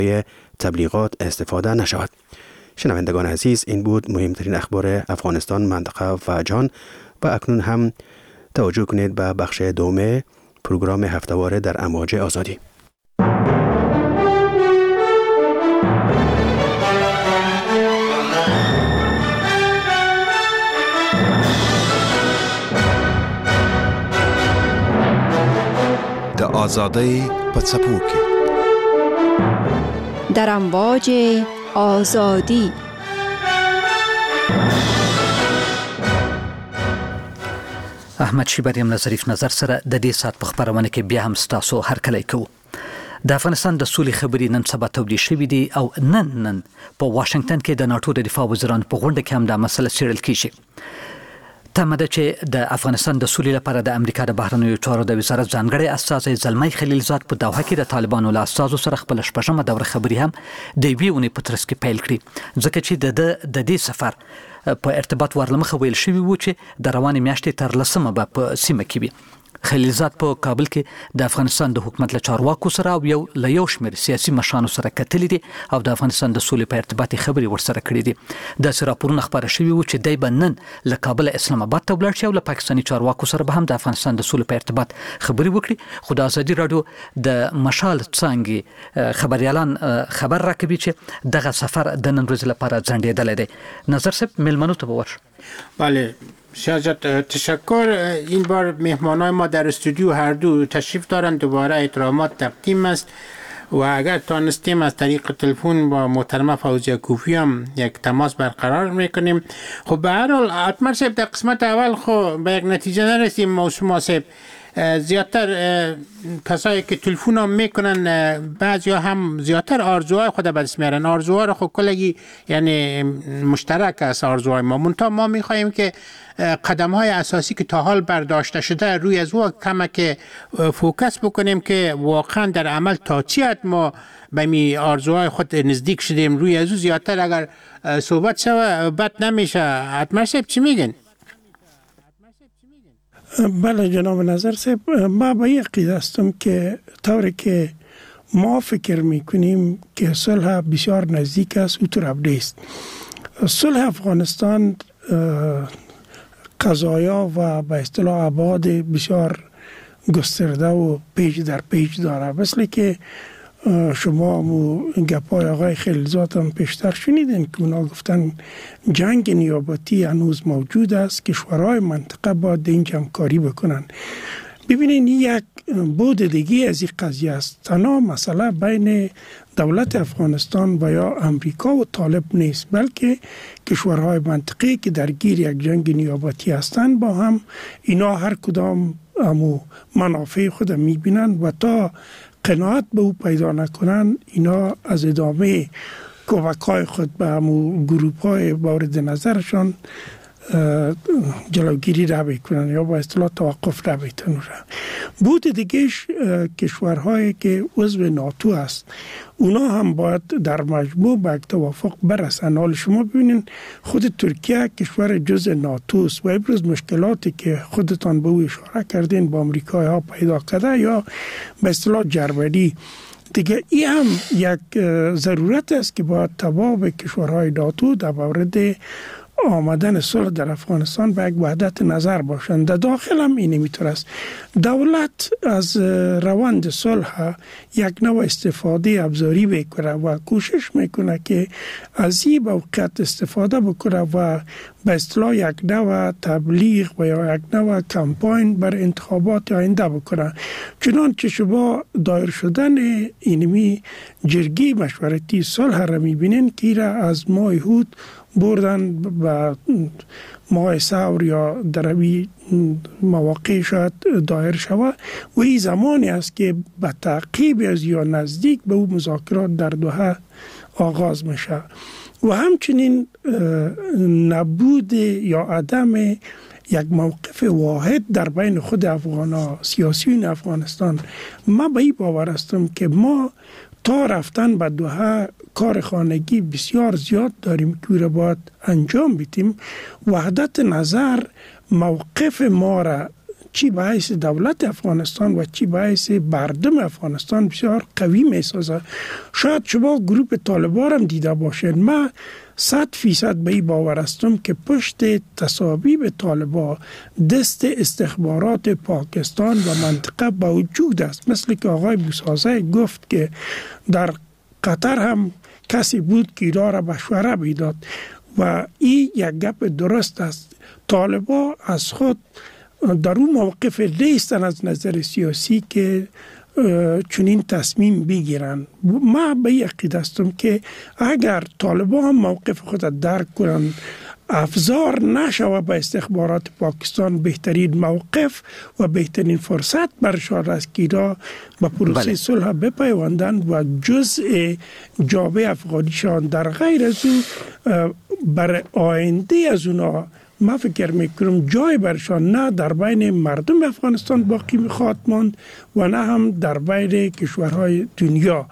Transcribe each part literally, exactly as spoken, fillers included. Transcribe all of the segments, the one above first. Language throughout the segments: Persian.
تبلیغات استفاده نشود. شنوندگان عزیز، این بود مهمترین اخبار افغانستان، منطقه و جهان. و اکنون هم توجه کنید به بخش دوم پروگرام هفته‌واره در امواج آزادی. د آزادی په څپو کې در امواج آزادی. احمد شیبری هم ظریف نظر سره د دې سات په خبرونه کې بیا هم ستاسو هرکلی کوو. د افغانستان د سولې خبرې نن سبا تودې شوې دي او نن نن په واشنگټن کې د ناتو د دفاع وزیرانو په غونډه کې هم دا مسله څېړل کیږي. تمه ده چې د افغانستان د سولې لپاره د امریکا د بهرنیو چارو د وزارت ځانګړی استازی زلمی خلیلزاد په دوحه کې د طالبانو له استازو سره خپل شپږمه دوره خبرې هم د یوې اونۍ په ترڅ کې پیل کړي، ځکه چې د د دې سفر په ارتباط ورلمخه ویل شوی و چې د روانې میاشتې تر لسمه به په سیمه کې وي. خلیلزاد په کابل کې د افغانستان د حکومت له چارواکو سره او یو له یو شمېر سیاسي مشرانو سره کتلي دي او د افغانستان د سولې په ارتباط خبرې ورسره کړې دي. داسې راپورونه خپاره شوي وو چې دی به نن له کابل اسلام آباد ته ولاړ شي او له پاکستاني چارواکو سره به هم د افغانستان د سولې په ارتباط خبرې وکړي. خو د ازادي راډیو د مشال څانګې خبريالان خبر راکوي چې دغه سفر د نن ورځې لپاره ځنډېدلی دی. نظر صاحب میلمنو ته به ورشو. بله شاید تشکر. این بار مهمانای ما در استودیو هر دو تشریف دارند. دوباره احترامات تقدیم است و اگر تانستیم از طریق تلفن با محترمه فوزیه کوفی هم یک تماس برقرار میکنیم. خب به هر حال اتمر صاحب در قسمت اول خب به یک نتیجه نرسیم ما و شما صاحب. زیادتر کسایی که تلفن هم میکنن بعضی هم زیادتر آرزوهای خود به دست میارن. آرزوها رو خب کلگی یعنی مشترک است آرزوهای ما. منتها ما میخواهیم که قدم های اساسی که تا حال برداشته شده روی از او کمک فوکس بکنیم که واقعا در عمل تا چی حد ما به می آرزوهای خود نزدیک شدیم. روی از او زیادتر اگر صحبت شوه بد نمیشه. اتمر صاحب چی میگن؟ بله جناب نظر صاحب، ما به این عقیده هستم که طوری که ما فکر میکنیم که صلح بسیار نزدیک است اونطور ابدی است. صلح افغانستان قضایا و به اصطلاح ابعاد بسیار گسترده و پیچ در پیچ داره. مثل که شما مو گپای آقای خلیلزاد هم پیشتر شنیدین که اونا گفتن جنگ نیابتی هنوز موجود است، کشورهای منطقه باید اینجا همکاری بکنن. ببینین یک بود دیگه از این قضیه است. تنها مسئله بین دولت افغانستان و یا امریکا و طالب نیست، بلکه کشورهای منطقه که درگیر یک جنگ نیابتی هستند با هم اینا هر کدام امو منافع خود میبینن و تا قناعت به او پیدا نکنن اینا از ادامه کمک‌های خود به همون گروه‌های مورد نظرشان جلوگیری را بکنن یا با اصطلاح توقف را بیتن. بود دیگهش کشورهایی که عضو ناتو است اونا هم باید در مجموع به توافق برسن. حال شما ببینین خود ترکیه کشور جزء ناتو است و ابرز مشکلاتی که خودتان به او اشاره کردین با امریکایی ها پیدا کرده یا به اصطلاح جربدی دیگه، این هم یک ضرورت است که باید تبع کشورهای ناتو در مورد آمدن صلح در افغانستان به یک وحدت نظر باشند. در داخل هم این میتور است. دولت از روند صلح یک نوع استفاده ابزاری بکنه و کوشش میکنه که از این موقعیت استفاده بکنه و به اصطلاح یک نوع تبلیغ و یا یک نوع کمپاین بر انتخابات آینده بکنه. چنانچه شما دایر شدن اینمی جرگی مشورتی صلح را میبینین که را از ماه هود بردن به ماه ثور یا دروی مواقع شاید دایر شود و این زمانی است که به تعقیب از یا نزدیک به او مذاکرات در دوحه آغاز میشه. و همچنین نبود یا عدم یک موقف واحد در بین خود افغان سیاسیون افغانستان. ما به این باور هستم که ما تا رفتن به دوحه کار خانگی بسیار زیاد داریم که را باید انجام بدیم. وحدت نظر موقف ما را چی باعث دولت افغانستان و چی باعث مردم افغانستان بسیار قوی می سازه. شاید شما گروه طالبان هم دیده باشین. ما صد فیصد به این باور هستم که پشت تصاویب طالبان دست استخبارات پاکستان و منطقه موجود است. مثل که آقای بوسازه گفت که در قطر هم کسی بود که اینا را مشوره میداد و این یک گپ درست است. طالبان از خود در اون موقف نیستن از نظر سیاسی که چنین تصمیم بگیرن. ما به این عقیده هستم که اگر طالبان هم موقف خود درک کنن، افزار نشود به استخبارات پاکستان، بهترین موقف و بهترین فرصت برشان است که اینا به پروسه صلح بپیوندن و جزء جامعه افغانیشان در غیر از او بر آینده از اونا ما فکر میکنم جای برشان نه در بین مردم افغانستان باقی میخواد ماند و نه هم در بین کشورهای دنیا.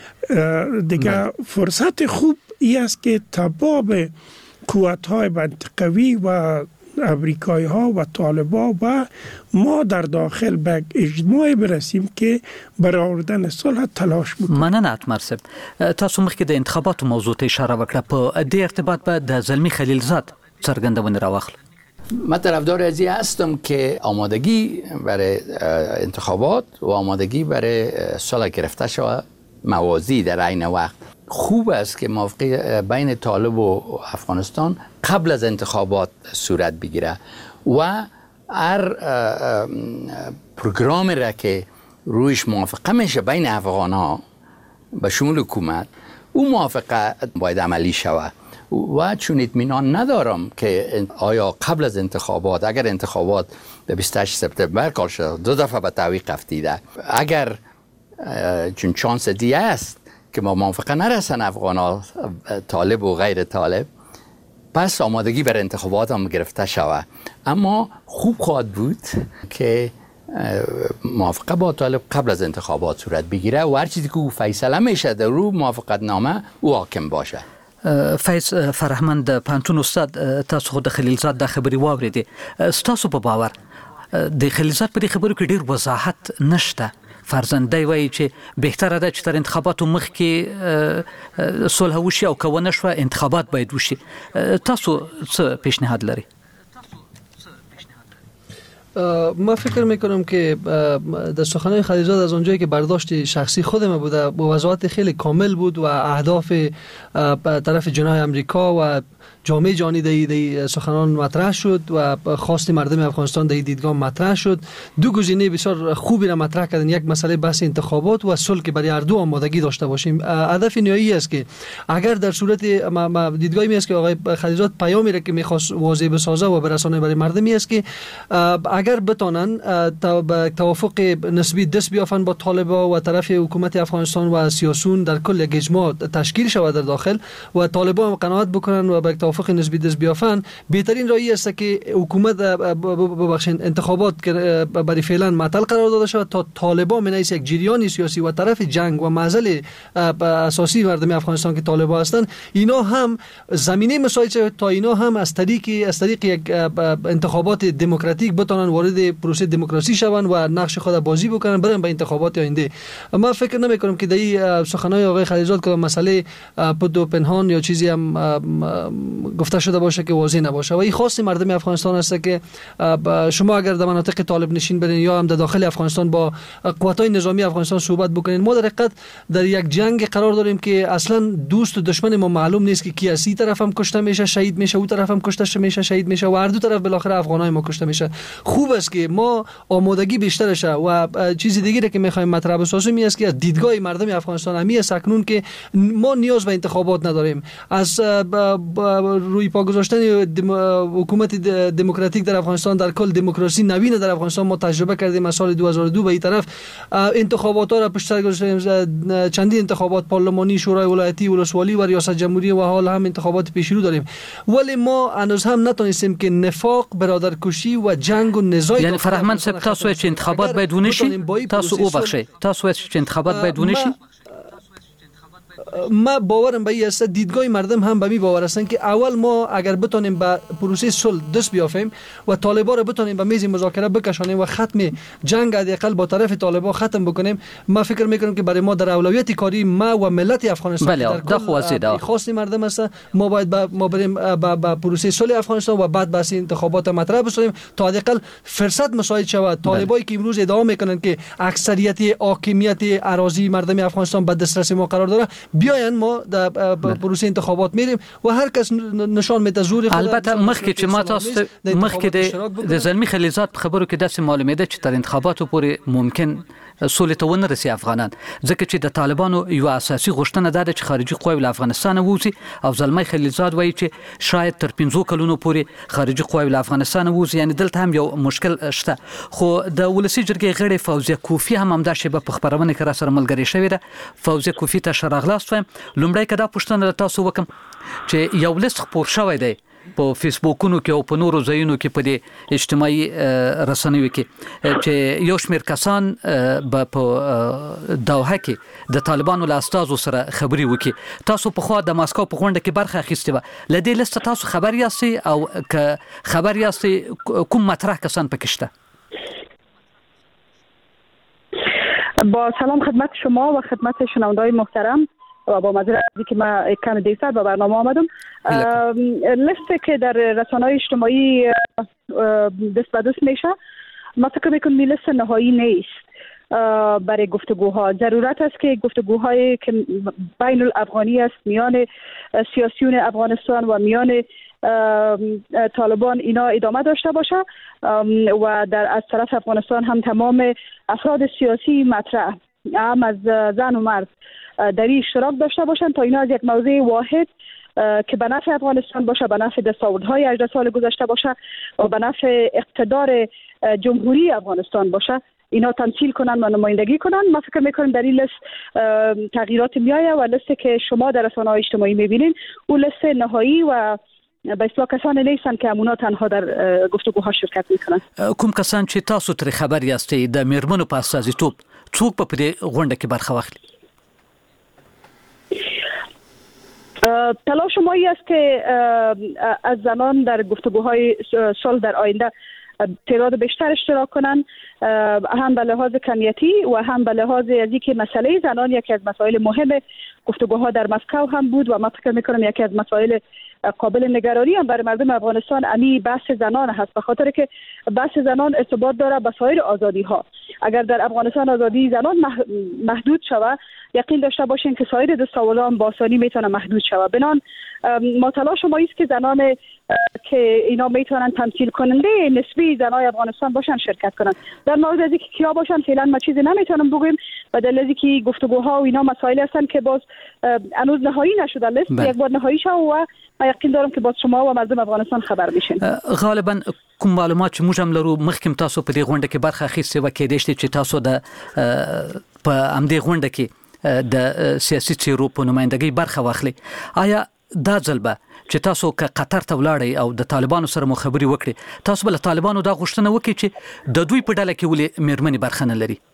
دیگه فرصت خوب ای است که تباب قوت‌های منطقوی و امریکایی ها و طالبان و ما در داخل به اجماع برسیم که برای آوردن صلح تلاش بکنیم. مننه اتمر صاحب. تاسو مخکې د انتخاباتو موضوع ته اشاره وکړه. په دې ارتباط به د زلمی خلیلزاد څرګندونه راوخله. من طرفدار از این هستم که آمادگی برای انتخابات و آمادگی برای صلح گرفته شود موازی در عین وقت. خوب است که موافقه بین طالب و افغانستان قبل از انتخابات صورت بگیره و هر پروگرام را که رویش موافقه میشه بین افغان ها به شمول حکومت، او موافقه باید عملی شود. و چون اطمینان ندارم که آیا قبل از انتخابات، اگر انتخابات به بیست و هشت سپتامبر کار شد، دو دفعه به تعویق افتیده، اگر چون چانس دیگه است که ما موافقه نرسن افغان ها، طالب و غیر طالب، پس آمادگی بر انتخابات هم گرفته شود. اما خوب خواهد بود که موافقه با طالب قبل از انتخابات صورت بگیره و هر چیزی که او فیصله میشه در رو موافقت نامه او حاکم باشه. فیض فرهمند پانتون استاد، تاسو خو د خلیلزاد د خبري واوریدي. تاسو په باور د خلیلزاد په دې خبرو کې ډیر وضاحت نشته. فرضاً دی وایي چې بهتره ده چې تر انتخاباتو مخکې صلح وشي او که ونه شوه انتخابات باید وشي. تاسو څه پیشنهاد لري؟ ما فکر میکنم که در سخنهای خلیلزاد از اونجایی که برداشت شخصی خودم بوده با وضاحت خیلی کامل بود و اهداف طرف جناح امریکا و جامعه جهانی در دی سخنان مطرح شد و خواست مردم افغانستان در دیدگاه مطرح شد. دو گزینه بسیار خوبی را مطرح کردن، یک مسئله بحث انتخابات و صلح که برای هر دو آمادگی داشته باشیم. هدف نهایی است که اگر در صورت دیدگاهی می است که آقای خلیلزاد پیامی را که می‌خواست واضح بسازه و برسانه برای مردمی است که اگر بتانن توافق نسبی دست بیافن با طالبان و طرف حکومت افغانستان و سیاسیون در کل یک اجماع تشکیل شود در داخل و طالبان قناعت بکنن و به توافق نسبی دست بیافن، بهترین راهی است که حکومت ببخشید انتخابات برای فعلا معطل قرار داده شود تا طالبان من یک جریان سیاسی و طرف جنگ و معضل اساسی مردم افغانستان که طالبان هستند، اینا هم زمینه مساعد شود تا اینا هم از طریق از طریق یک انتخابات دموکراتیک بتونن وارد پروسه دموکراسی شوند و نقش خود بازی بکنن برن به انتخابات آینده. ما فکر نمی کنم که در این سخنهای آقای خلیلزاد که مسئله پد و پنهان یا چیزی هم گفته شده باشه که واضح نباشه و این خاص مردم افغانستان است که شما اگر در مناطق طالب نشین برین یا هم در داخل افغانستان با قوت‌های نظامی افغانستان صحبت بکنین، ما در حقیقت در یک جنگ قرار داریم که اصلا دوست و دشمن ما معلوم نیست که کی از این طرف هم کشته میشه شهید میشه، اون طرف هم کشته میشه شهید میشه و هر دو طرف بالاخره افغانای ما کشته میشه. خوب است که ما آمادگی بیشتر شه و چیز دیگه که میخوایم مطرح بسازیم است که دیدگاه مردم افغانستان همی است اکنون که ما نیاز به انتخابات نداریم. از روی پا گذاشتن حکومت دموکراتیک در افغانستان در کل دموکراسی نوین در افغانستان ما تجربه کردیم. از سال دو هزار و دو به این طرف انتخابات ها را پشت سر گذاشتیم، چندین انتخابات پارلمانی، شورای ولایتی، ولسوالی و ریاست جمهوری و حال هم انتخابات پیش رو داریم، ولی ما هنوز هم نتونستیم که نفاق، برادرکشی و جنگ و نزاع. یعنی فرهمند صاحب تاسو چې انتخابات باید ونشي، تاسو او بخشي تاسو چې انتخابات باید ونشي. ما باورم به این است، دیدگاه مردم هم به می باور هستند که اول ما اگر بتونیم به پروسه صلح دست بیافیم و طالبان را بتونیم به میز مذاکره بکشانیم و ختم جنگ حداقل با طرف طالبان ختم بکنیم، ما فکر میکنم که برای ما در اولویت کاری ما و ملت افغانستان بله در کل خواست مردم است، ما باید با ما بریم با پروسه صلح افغانستان و بعد بس انتخابات مطرح بسازیم تا حداقل فرصت مساعد شود. طالبایی که امروز ادعا میکنند که اکثریت حاکمیت اراضی مردم افغانستان به دسترس ما قرار داره، بیاین ما در پروسه انتخابات میریم و هر کس نشان میده زور خود. البته مخکې چې ما تاسو مخکې د زلمی خلیزات خبرو کې داسې معلومه ده چې تر انتخاباتو پورې ممکن سولې ته ونه رسي افغانان، ځکه چې د طالبانو یو اساسي غوښتنه ده چې خارجي قواوې له افغانستان ووځي، او زلمی خلیزات وایي چې شاید تر پنځو کلونو پورې خارجي قواوې له افغانستان ووځي. یعنی دلته هم یو مشکل شته. خو د ولسی جرګې غړي فوزیه کوفی هم همدا شی په خبرونه کې را سره ملګری شوی ده. فوزیه کوفی ته شراغلاست وایم. لومړی کدا پوښتنه تاسو وکم چې یو لیست خپور شوی دی په فیسبوکونو کې او په نورو ځایونو کې په دې اجتماعي رسنیو کې چې یو شمېر کسان په دوحه کې د طالبانو له استازو سره خبري وکړي. تاسو په خوا د ماسکو په غونډه کې برخه اخیستې وه. له دې لیست تاسو خبر یاستئ او که خبر یاستئ کوم مطرح کسان پکې شته؟ با سلام خدمت شما و خدمت شنونده‌های محترم و با معذرت که من کم دیرتر به برنامه آمدم. لیستی که در رسانه‌های اجتماعی دست به دست میشه، ما فکر میکنم این لیست نهایی نیست برای گفتگوها. ضرورت است که گفتگوهای که بین الافغانی است میان سیاسیون افغانستان و میان طالبان اینا ادامه داشته باشه و در از طرف افغانستان هم تمام افراد سیاسی مطرح هم از زن و مرد در این اشتراک داشته باشند تا اینا از یک موضوع واحد که به نفع افغانستان باشه، به نفع دستاوردهای هجده سال گذشته باشه و به نفع اقتدار جمهوری افغانستان باشه، اینا تمثیل کنن و نمایندگی کنن. من فکر میکنم در این لیست تغییرات میایه و لیستی که شما در رسانه‌های اجتماعی میبینین اون لیست نهایی و به اصطلاح کسانی نیستن که همونا تنها در گفتگوها شرکت میکنن. کوم کسان چې تاسو تر خبر یاستئ د میرمنو په استازیتوب څوک په دې غونډه کې برخه واخلي؟ تلاش ما ای است که از زنان در گفتگوهای صلح در آینده تعداد بیشتر اشتراک کنند، هم به لحاظ کمیتی و هم به لحاظ از اینکه مسئله زنان یکی از مسائل مهم گفتگوها در مسکو هم بود و من فکر میکنم یکی از مسائل قابل نگرانی هم برای مردم افغانستان امی بحث زنان هست، به خاطر که بحث زنان ارتباط داره با سایر آزادی ها. اگر در افغانستان آزادی زنان محدود شود، یقین داشته باشین که سایر دستاوردها با آسانی میتونه محدود شود. بنان ما تلاش ما است که زنان که اینا میتونن تمثیل کننده نسبی زنای افغانستان باشن شرکت کنن. در مورد از اینکه کیا باشن فعلا ما چیزی نمیتونم بگم، و در لحظه که گفتگوها و اینا مسائل هستن که باز هنوز نهایی نشده لیست، یک بار نهایی شه و ما یقین دارم که باز شما و مردم افغانستان خبر میشین. غالبا کوم معلومات چې موږ هم لرو مخکې تاسو په دې غونډه کې برخه اخیستې و کې دې چې تاسو د په امدې غونډه کې د سیاسي چیرو په نمائندګۍ برخه واخلي. آیا دا ځلبه چې تاسو که قطر ته ولاړئ او د طالبانو سره مو خبرې وکړي، تاسو بل طالبانو دا غوښتنه وکړي چې د دوی په ډله کې ولې میرمنې برخه نه لري؟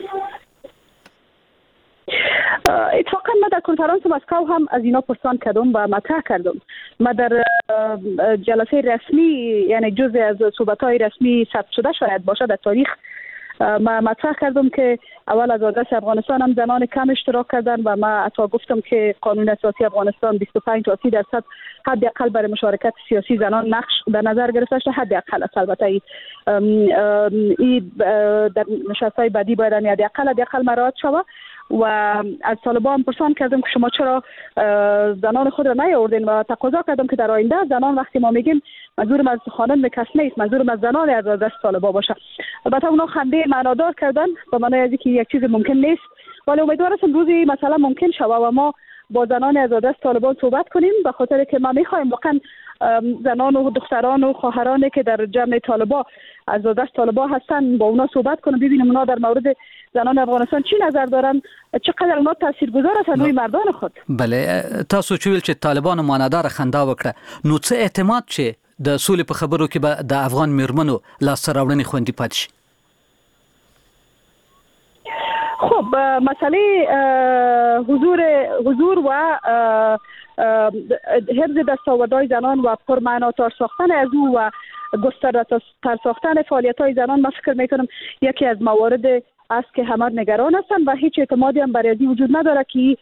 اتفاقا ما در کنفرانس مسکو هم از اینا پرسان کردم و مطرح کردم. ما در جلسه رسمی، یعنی جزء از صحبت‌های رسمی ثبت شده شاید باشه در تاریخ، ما مطرح کردم که اول از آدرس افغانستان هم زنان کم اشتراک کردن و ما حتی گفتم که قانون اساسی افغانستان بیست و پنج تا سی درصد حداقل برای مشارکت سیاسی زنان نقش در نظر گرفته شده. حداقل البته این در نشست‌های بعدی باید حداقل حداقل مراعات شود. و از طالبان پرسان کردم که شما چرا زنان خود را نیاوردین و تقاضا کردم که در آینده زنان وقتی ما میگیم منظورم از خانم کس نیست، منظورم از زنان از دست طالبان باشه. البته اونا خنده معنادار کردن به معنای از اینکه یک چیز ممکن نیست، ولی امیدوارم روزی مثلا ممکن شود و ما با زنان از دست طالبان صحبت کنیم، به خاطر که ما میخوایم واقعا زنان و دختران و خواهرانی که در جمع طالبان از دست طالبان هستن با اونا صحبت کنیم، ببینیم اونا در مورد زنان افغانستان چی نظر دارن، چقدر اونا تاثیرگذار هستن روی مردان خود. بله، تاسو چې ویل چې طالبانو معنادار خندا وکړه، نو څه اعتماد چې د سولې په خبرو کې به د افغان میرمنو لاسته راوړنې خوندي پاتې شي؟ خب مسئله حضور حضور و حفظ دستاوردهای زنان و پرمعناتر ساختن از او و گسترده تر ساختن فعالیت‌های زنان، من فکر میکنم یکی از موارد است که همه نگران هستند و هیچ اعتمادی هم برای این وجود نداره که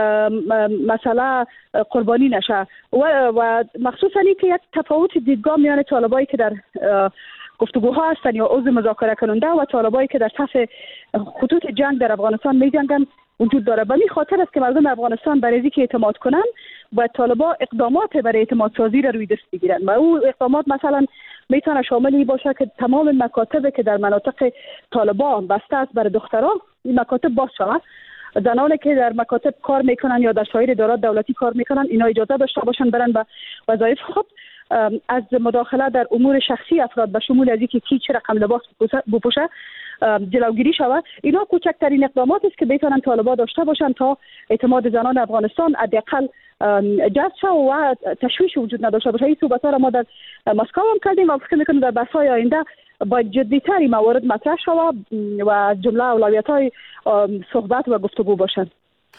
مسئله قربانی نشه و, و مخصوصا این که یک تفاوت دیدگاه میان طالبایی که در گفتگوها هستند یا عضو مذاکره کننده و طالبایی که در صف خطوط جنگ در افغانستان می‌جنگند وجود داره. به این خاطر است که مردم افغانستان برای اینکه اعتماد کنند باید طالبان اقدامات برای اعتماد سازی را روی دست بگیرند و او اقدامات مثلا میتونه شامل این باشه که تمام مکاتب که در مناطق طالبان بسته است برای دختران این مکاتب باز شود. زنانی که در مکاتب کار میکنن یا در سایر ادارات دولتی کار میکنن اینا اجازه داشته باشن برن به وظایف خود. از مداخله در امور شخصی افراد به شمول از اینکه کی چه رقم لباس بپوشه جلوگیری شود. اینا کوچکترین اقدامات است که بتونن طالبان داشته باشن تا اعتماد زنان افغانستان حداقل جذب شود و تشویش وجود نداشته باشه. این صحبت‌ها را ما در مسکو هم کردیم و فکر می‌کنم در بحث‌های آینده باید جدی‌تر موارد مطرح شود و از جمله اولویت‌های صحبت و گفتگو باشند.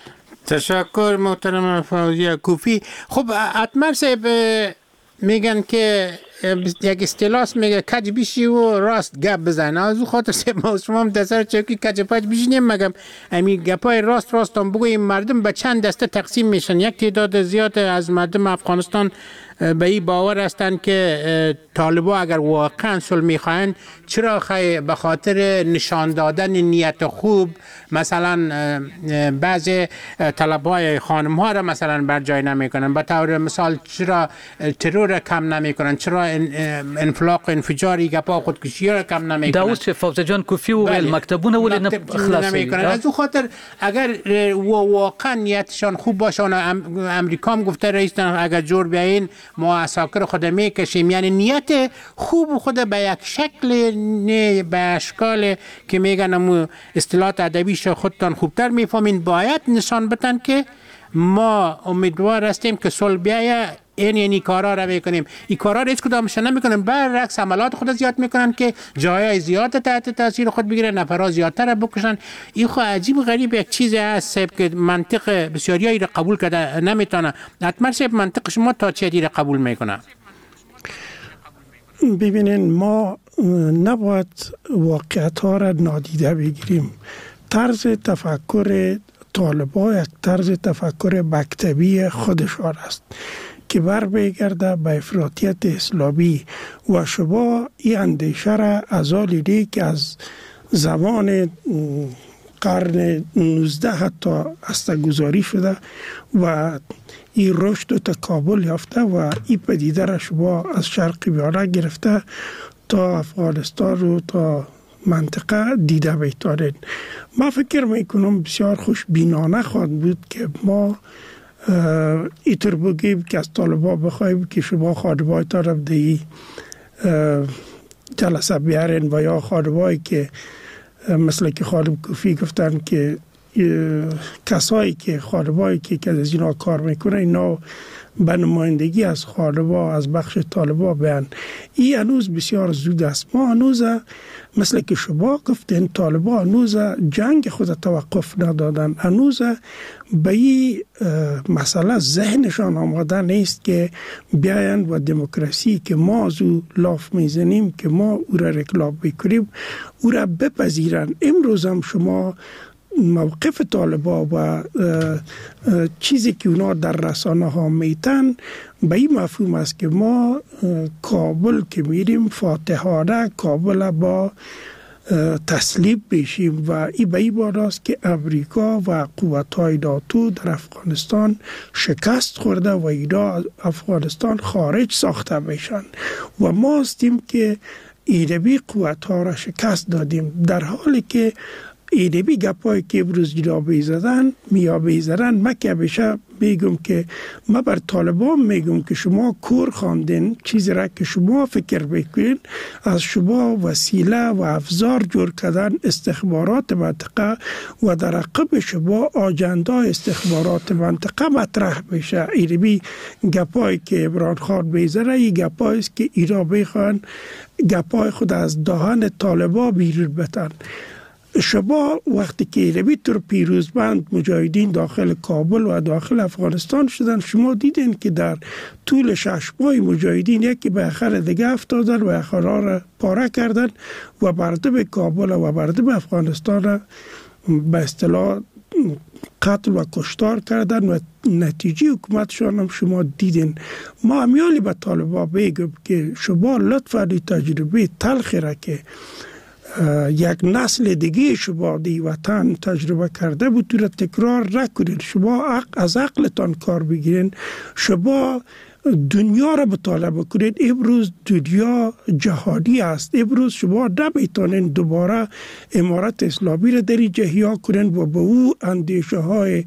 تشکر محترم فوزیه کوفی. خب اتمر صاحب میگن که یک اصطلاح میگه کج بیشی و راست گپ بزنه. از اون خاطر سه ما شما هم دسر چوکی کج پاج بیشی نمیگم. همین گپای راست راست هم بگویم. مردم به چند دسته تقسیم میشن. یک تعداد زیاد از مردم افغانستان به این باور هستند که طالبان اگر واقعا صلح میخواین چرا خیلی به خاطر نشان دادن نیت خوب مثلا بعضی طلبهای خانم ها را مثلا بر جای نمیکنن، به طور مثال چرا ترور کم نمیکنن، چرا انفلاق و انفجاری گپا خودکشی را کم نمیکنن. داوود چه فوزه جان کوفی و ویل مکتبونه ولی خلاص نمیکنن. از اون خاطر اگر واقعا نیتشان خوب باشه، امریکا هم گفته رئیس اگر جور بیاین ما عساکر خود میکشیم، یعنی نیت خوب خود به یک شکل نه به اشکال که میگن امو اصطلاحات ادبیش خودتان خوبتر میفهمین باید نشان بدن که ما امیدوار هستیم که صلح بیایه. این یعنی کارا را میکنیم. این کارا را هیچ کدامش نمیکنن، برعکس عملات خود زیاد میکنن که جای زیاد تحت تاثیر خود بگیرن، نفرات زیادتر بکشن. این خو عجیب و غریب یک چیز هست که منطق بسیاریایی را قبول کرده نمیتونه. حتما صاحب منطق شما تا چه حدی را قبول میکنه؟ ببینین ما نباید واقعیت ها را نادیده بگیریم. طرز تفکر طالبان یک طرز تفکر مکتبی خودشان است که بر بگرده به افراطیت اسلامی و شما این اندیشه را از آلی دی که از زمان قرن نوزده حتی استگذاری شده و این رشد و تکامل یافته و این پدیده را شما از شرق بیاره گرفته تا افغانستان و تا منطقه دیده بیتارین. ما فکر میکنم بسیار خوش بینانه خواهد بود که ما ایتر بگیم که از طالبان بخواهیم که شما خانمای طرف دی جلسه بیارین و یا خانمایی که مثل که خانم کوفی گفتن که کسایی که خانمایی که که از اینا کار میکنه اینا به نمایندگی از خانم‌ها از بخش طالبان بیان. این هنوز بسیار زود است. ما هنوز مثل که شما گفتین طالبان هنوز جنگ خود توقف ندادن، هنوز به این مسئله ذهنشان آماده نیست که بیاین و دموکراسی که ما از او لاف میزنیم که ما او را رکلاب بکنیم او را بپذیرن. امروز هم شما موقف طالبان و چیزی که اونا در رسانه ها میتن به این مفهوم است که ما کابل که میریم فاتحانه کابل با تسلیم بشیم و این به این باراست که امریکا و قوت‌های ناتو در افغانستان شکست خورده و اینا افغانستان خارج ساخته میشن و ما هستیم که ایربی قوت‌ها را شکست دادیم، در حالی که ایدبی گپایی که امروز اینا بیزدن میا بیزدن. من که بشه میگم که من بر طالبان میگم که شما کور خواندین چیزی را که شما فکر بکنین، از شما وسیله و افزار جور کردن استخبارات منطقه و در عقب شما آجنده استخبارات منطقه مطرح بشه. ایدبی گپایی که عمران خان بیزره این گپایی است که اینا بخوان گپای خود از دهان طالبان بیرون بتن. شما وقتی که رویتر پیروزمند مجاهدین داخل کابل و داخل افغانستان شدن، شما دیدین که در طول شش ماه مجاهدین یکی به آخر دیگه افتادن و آخرها را پاره کردن و مردم کابل و مردم افغانستان را به اصطلاح قتل و کشتار کردن و نتیجه حکومتشان هم شما دیدین. ما امیالی به طالبا بگم که شما لطفا تجربه تلخی را که یک نسل دیگه شما دی وطن تجربه کرده بود را تکرار نکنید. شما از عقلتان کار بگیرین، شما دنیا را مطالعه کنید. امروز دنیا جهانی است. امروز شما نمیتونین دوباره امارت اسلامی را در اینجا احیا کنین و به او اندیشه های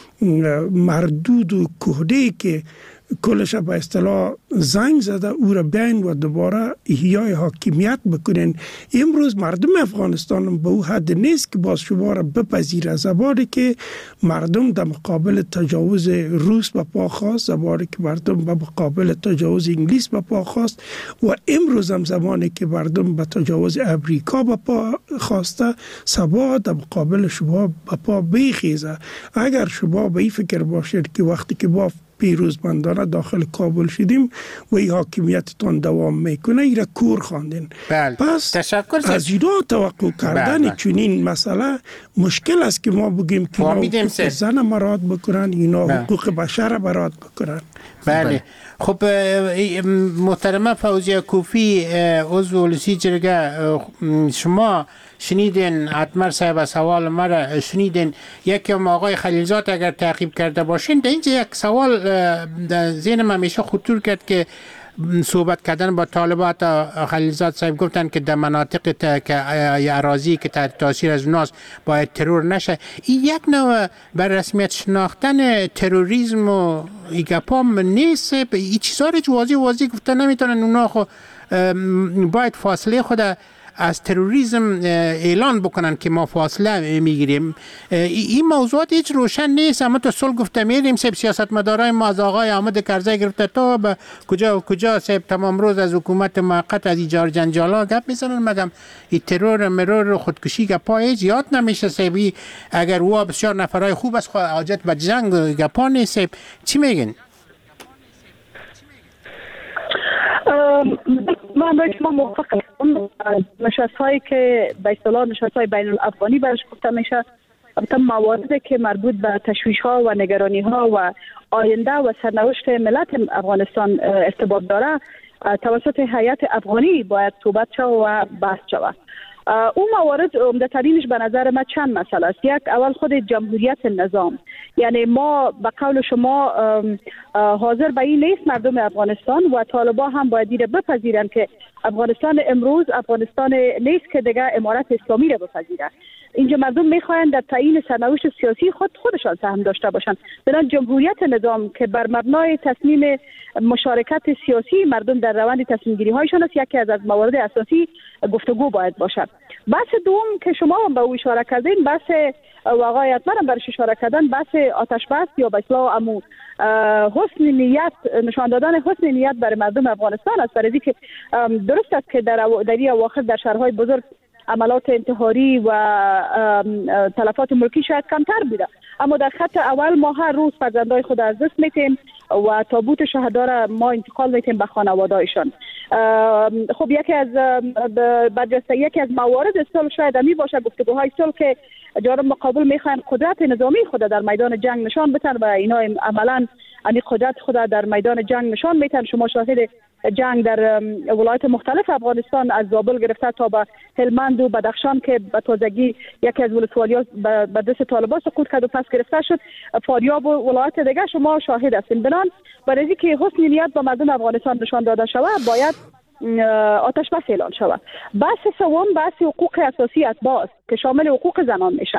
مردود و کهنه‌ای که کلش به اصطلاح زنگ زده او را بیاین و دوباره احیای حاکمیت بکنین. امروز مردم افغانستان به او حد نیست که باز شما را بپذیره. زمانی که مردم در مقابل تجاوز روس به پا خواست، زمانی که مردم به مقابل تجاوز انگلیس به پا خواست و امروز هم زمانی که مردم به تجاوز امریکا به پا خواسته، سبا در مقابل شما به پا بیخیزه. اگر شما به این فکر باشید که وقتی که ما پیروزمندانه داخل کابل شدیم و این حاکمیتتان دوام میکنه، ایره کور خواندین. بله. پس تشکر از اینا توقع کردن بله. چنین مسئله مشکل است که ما بگیم که حقوق زن مراد بکنن، اینا بله. حقوق بشر مراد بکنن. بله. خب محترمه فوزیه کوفی، عضو لسی جرگه، شما شنیدین اتمر صاحب سوال مرا شنیدین. یکی هم آقای خلیلزاد اگر تعقیب کرده باشین، در اینجا یک سوال در ذهنم همیشه خطور کرد که صحبت کردن با طالبات. خلیلزاد صاحب گفتن که در مناطق تا که اراضی که تحت تاثیر از اوناست باید ترور نشه. این یک نوع بر رسمیت شناختن تروریسم و ایگپام نیست. این چیزا رو واضح واضح گفتن نمیتونن. اونا خو باید فاصله خود از تروریسم اعلان بکنن که ما فاصله میگیریم. این موضوعات هیچ روشن نیست. اما تا صلح گفته میریم سب سیاستمدارای ما از آقای احمد کرزی گرفته تا به کجا و کجا سب تمام روز از حکومت موقت از ایجار جنجالا گپ میزنن. مگم این ترور مرور خودکشی گپا هیچ یاد نمیشه سبی. اگر او بسیار نفرای خوب است، حاجت به جنگ گپا نیست. چی میگن؟ من باید شما موافق هستم. نشست هایی که به اصطلاح نشست های بین الافغانی برش گفته میشه، البته مواردی که مربوط به تشویش ها و نگرانی ها و آینده و سرنوشت ملت افغانستان ارتباط داره، توسط هیئت افغانی باید صحبت شود و بحث شود. اون موارد عمده‌ترینش به نظر من چند مسئله است. یک، اول خود جمهوریت نظام، یعنی ما به قول شما حاضر به این نیست مردم افغانستان و طالبان هم باید دیره بپذیرن که افغانستان امروز افغانستان نیست که دیگه امارت اسلامی را بپذیره. اینجا مردم میخواین در تعیین سرنوشت سیاسی خود خودشان سهم داشته باشن. بنابراین جمهوریت نظام که بر مبنای تصمیم مشارکت سیاسی مردم در روند تصمیم گیری هایشان است، یکی از از موارد اساسی گفتگو باید باشد. بحث دوم که شما هم به او اشاره کردین، بحث و آقای اتمر هم برش اشاره کردن، بحث آتش بس یا به اصطلاح امو حسن نیت، نشان دادن حسن نیت برای مردم افغانستان است. برای که درست است که در در اواخر در شهرهای بزرگ عملات انتحاری و تلفات ملکی شاید کمتر بوده، اما در خط اول ما هر روز فرزندای خود از دست میتیم و تابوت شهدا را ما انتقال میتیم به خانواده‌ایشان. خب یکی از برجسته یکی از موارد صلح شاید امی باشه، گفتگوهای صلح که جانب مقابل میخواین قدرت نظامی خود در میدان جنگ نشان بدن و اینا عملا این قدرت خود در میدان جنگ نشان میتن. شما شاهد جنگ در ولایت مختلف افغانستان از زابل گرفته تا به هلمند و بدخشان که به تازگی یکی از ولسوالی‌ها به دست طالبان سقوط کرد و پس گرفته شد، فاریاب و ولایت دیگه شما شاهد هستین. بنان برای اینکه حسن نیت به مردم افغانستان نشان داده شود باید آتش بس اعلان شود. بحث سوم بحث حقوق اساسی اتباع است که شامل حقوق زنان میشن.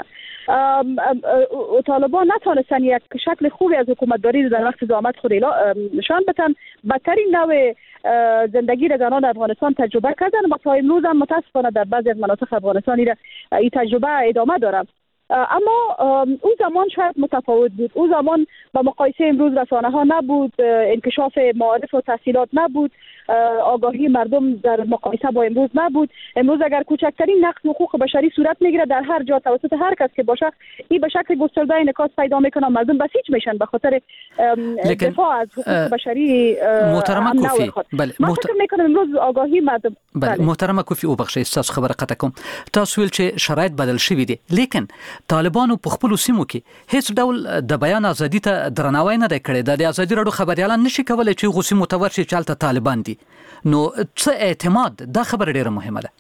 طالبان نتونستن یک شکل خوبی از حکومتداری در وقت زحمت خود نشان بدن. بدترین نوع زندگی را زنان افغانستان تجربه کردن و تا امروز هم متاسفانه در بعضی از مناطق افغانستان این تجربه ادامه داره. اما اون زمان شاید متفاوت بود. اون زمان با مقایسه امروز رسانه ها نبود، انکشاف معارف و تحصیلات نبود، آگاهی مردم در مقایسه با امروز نبود. امروز اگر کوچکترین نقض حقوق بشری صورت میگیره در هر جا توسط هر کس که باشه، این به شکل گسترده انعکاس پیدا میکنه، مردم بسیج میشن به خاطر دفاع از حقوق بشری. محترم کوفی، بله ما فکر میکنم امروز آگاهی مردم. بله, بله. محترم کوفی او بخشی تاسو خبره قطع کوم. تاسو ویل چې شرایط بدل شوي دي، لیکن طالبانو په خپل سیمو کې هیڅ ډول د بیان ازادي ته درناوی نه کړی. د ازادي راډیو خبريالان نشي کولای چې غوسی متورشي چالت طالبان دي. نو څه اعتماد دا خبره ډیره مهمه ده.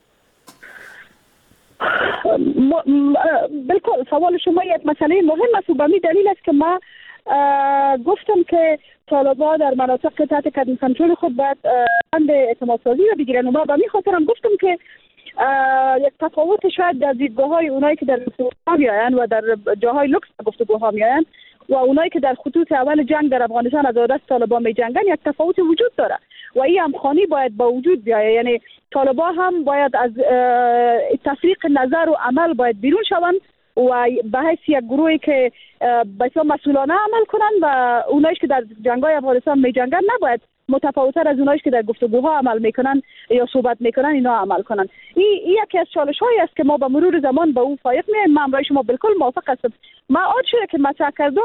بالکل سوال شما یک مسئله مهم است و به می دلیل است که ما گفتم که طالبان در مناطق تحت کنترل خود باید بند اعتماد سازی را بگیرن و ما به می خاطرم گفتم که یک تفاوت شاید در دیدگاه های اونایی که در گفتگوها میآیند و در جاهای لوکس گفتگوها میآیند و اونایی که در خطوط اول جنگ در افغانستان از دست طالبان می جنگن یک تفاوت وجود داره و این همخوانی باید با وجود بیاید. یعنی طالبان هم باید از تفریق نظر و عمل باید بیرون شوند و به حیث یک گروهی که بسیار مسئولانه عمل کنند و اونایش که در جنگ‌های افغانستان می جنگن نباید متفاوت‌تر از اونایش که در گفتگوها عمل میکنن یا صحبت میکنن اینا عمل کنن. این ای یکی از چالش‌هایی است که ما به مرور زمان به اون فایق میایم. من برای شما بالکل موافق هستم. ما آن چیزی که مطرح کردم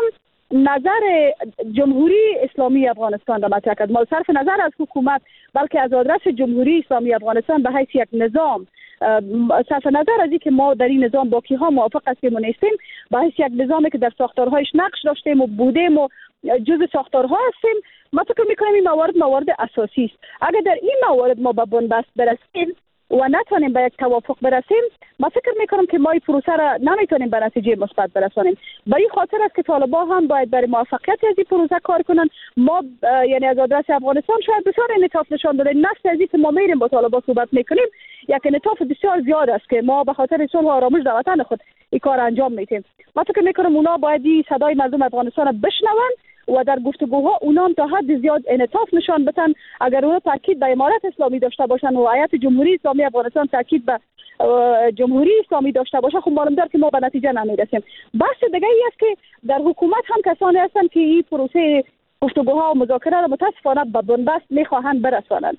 نظر جمهوری اسلامی افغانستان را مطرح کردم. ما صرف نظر از حکومت بلکه از آدرس جمهوری اسلامی افغانستان به حیث یک نظام، صرف نظر از اینکه ما در این نظام با کیها موافق هستیم و نیستیم، به حیث یک نظامی که در ساختارهایش نقش داشتیم و بودیم و جزء ساختارها هستیم، ما فکر میکنم این موارد موارد اساسی است. اگر در این موارد ما به بنبست برسیم و نتونیم به یک توافق برسیم، ما فکر میکنم که ما این پروسه را نمیتونیم به نتیجه مثبت برسانیم. به این خاطر است که طالبان هم باید برای موفقیت از این پروسه کار کنن. ما یعنی از آدرس افغانستان شاید بسیار انعطاف نشان دادیم. نسل از اینکه ما میریم با طالبان صحبت میکنیم یک انعطاف بسیار زیاد است که ما به خاطر صلح و آرامش در وطن خود این کار انجام میدیم. ما فکر میکنم اونا باید این صدای مردم افغانستان را بشنون و در گفتگوها اونا هم تا حد زیاد انعطاف نشان بدن. اگر اونا تاکید به امارت اسلامی داشته باشن و هیئت جمهوری اسلامی افغانستان تاکید به جمهوری اسلامی داشته باشه، خب معلوم داره که ما به نتیجه نمیرسیم. بحث دیگه ای است که در حکومت هم کسانی هستند که این پروسه گفتگوها و مذاکره را متاسفانه به بنبست میخواهند برسانند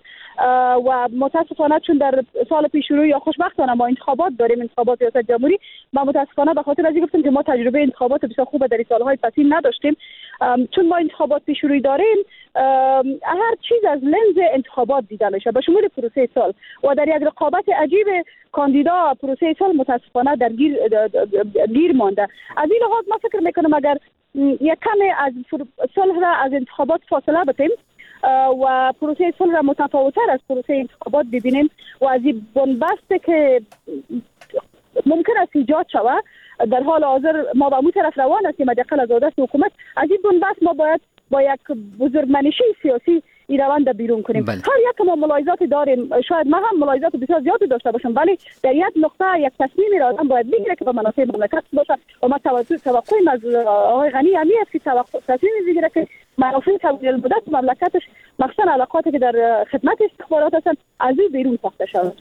و متاسفانه چون در سال پیش رو یا خوشبختانه ما انتخابات داریم، انتخابات ریاست جمهوری، ما متاسفانه به خاطر از این گفتم که ما تجربه انتخابات بسیار خوب در سالهای پسین نداشتیم. چون ما انتخابات پیش روی داریم، هر چیز از لنز انتخابات دیده میشه به شمول پروسه سال و در یک رقابت عجیب کاندیدا پروسه سال متاسفانه در گیر گیر مانده. از این لحاظ ما فکر میکنم اگر یک کمی از صلح را از انتخابات فاصله بدیم و پروسه صلح را متفاوت‌تر از پروسه انتخابات ببینیم و از این بنبستی که ممکن است ایجاد شود در حال حاضر ما به اون طرف روان هستیم، حداقل از دست حکومت از این بنبست ما باید با یک بزرگمنشی سیاسی این روند بیرون کنیم. بله. هر یک ما ملاحظات داریم، شاید ما هم ملاحظات بسیار زیادی داشته باشم، ولی در یک نقطه یک تصمیمی را آدم باید بگیره که به منافع مملکت باشه و ما توقعیم از آقای غنی همی است که تصمیمی بگیره که منافع طویل المدت مملکتش مخصوصا علاقاتی که در خدمت استخبارات هستند از این بیرون ساخته شود.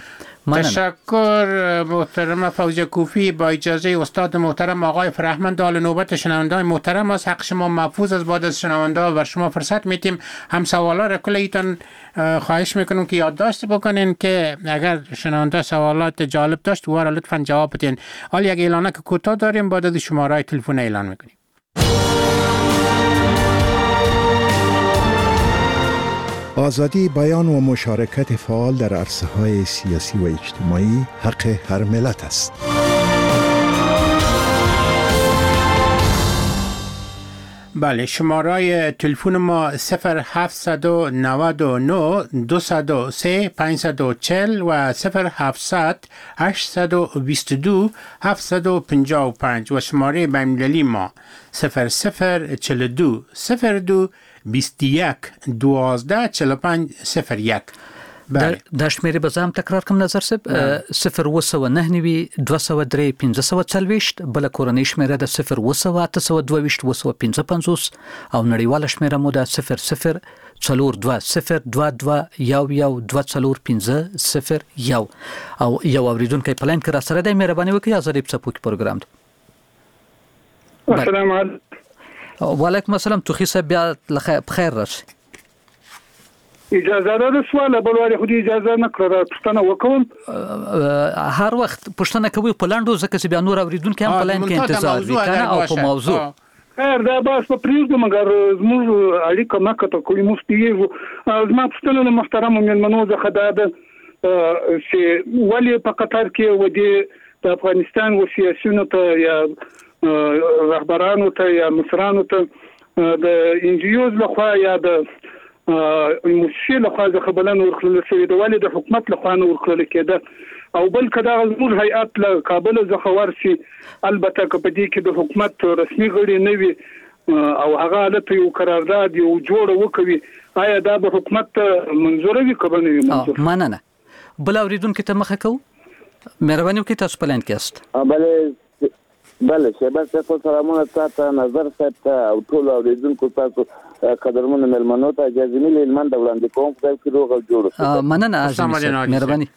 تشکر محترم فوزیه کوفی. با اجازه استاد محترم آقای فرهمند، حال نوبت شنونده‌های محترم است. حق شما محفوظ از بعد از شنونده و شما فرصت میتیم هم سوالا را کلیتان خواهش میکنم که یادداشت بکنین که اگر شنونده سوالات جالب داشت و را لطفا جواب بدین. حال یک اعلانه که کوتاه داریم، بعد از شماره تلفن اعلان میکنیم. آزادی بیان و مشارکت فعال در عرصه‌های سیاسی و اجتماعی حق هر ملت است. بله، شماره تلفن ما صفر هفت نه نه دو صفر سه پنج چهار صفر و صفر هفتصد هشت دو دو هفت پنج پنج و شماره بین‌المللی ما صفر صفر چهل و دو صفر دو بیست و یک دوازده چهل و پنج صفر یک. بله. دا شمیره به زم تکرار کم نظر سب صفر و سو نه نوی دو سو دری پینزه سو چلویشت بلا کورنی شمیره دا صفر و سو آت سو دویشت و سو پینزه پنزوس او نړیواله شمیره مو دا صفر صفر څلور دوه صفر دوه دوه یو یو دوه څلور پنځه صفر یو او یو اوریدونکی پلان کې را سره د مهرباني وکړئ ازادي په پروګرام السلام علیکم. و علیکم السلام. توخی صاحب بیا بخیر راشي. اجازه ده سوال بل وړي خو اجازه نه کړه پښتنه وکوم. هر وخت پښتنه کوي په لاندو ځکه چې بیا نور اوریدونکو هم په لاین کې انتظار وکړي او په موضوع خیر دا بس په پریږدو مګر زموږ اړیکه نه کته کوي مو ستیږو زما پښتنه محترم مېلمنو څخه دا ده چې ولی په قطر کې ودی د افغانستان و سیاسيونو ته یا رهبرانو ته یا مشرانو ته د انجیوز لخوا یا د مؤسسې لخوا ځکه بلنه ورکړل شوې د والي د حکومت لخوا نه ورکړل کېده او بل کدا زموږ هیئات له کابل څخه ورسي البته که په دې کې د حکومت رسمي غړي نه وي او هغه حالت یو قرارداد یو جوړ وکوي آیا دا به حکومت منظور وي که نه وي منظور؟ مننه. بل اوریدونکو ته مخه کو مهرباني وکړئ تاسو په لاین کې است. بله بله شهباز صاحب سلامونه تاسو نظر صاحب او ټول اوریدونکو تاسو قدرمن ملمنو ته اجازه ملي لمن د وړاندې کوم خدای کې روغ او جوړ. مننه عزیز مهرباني.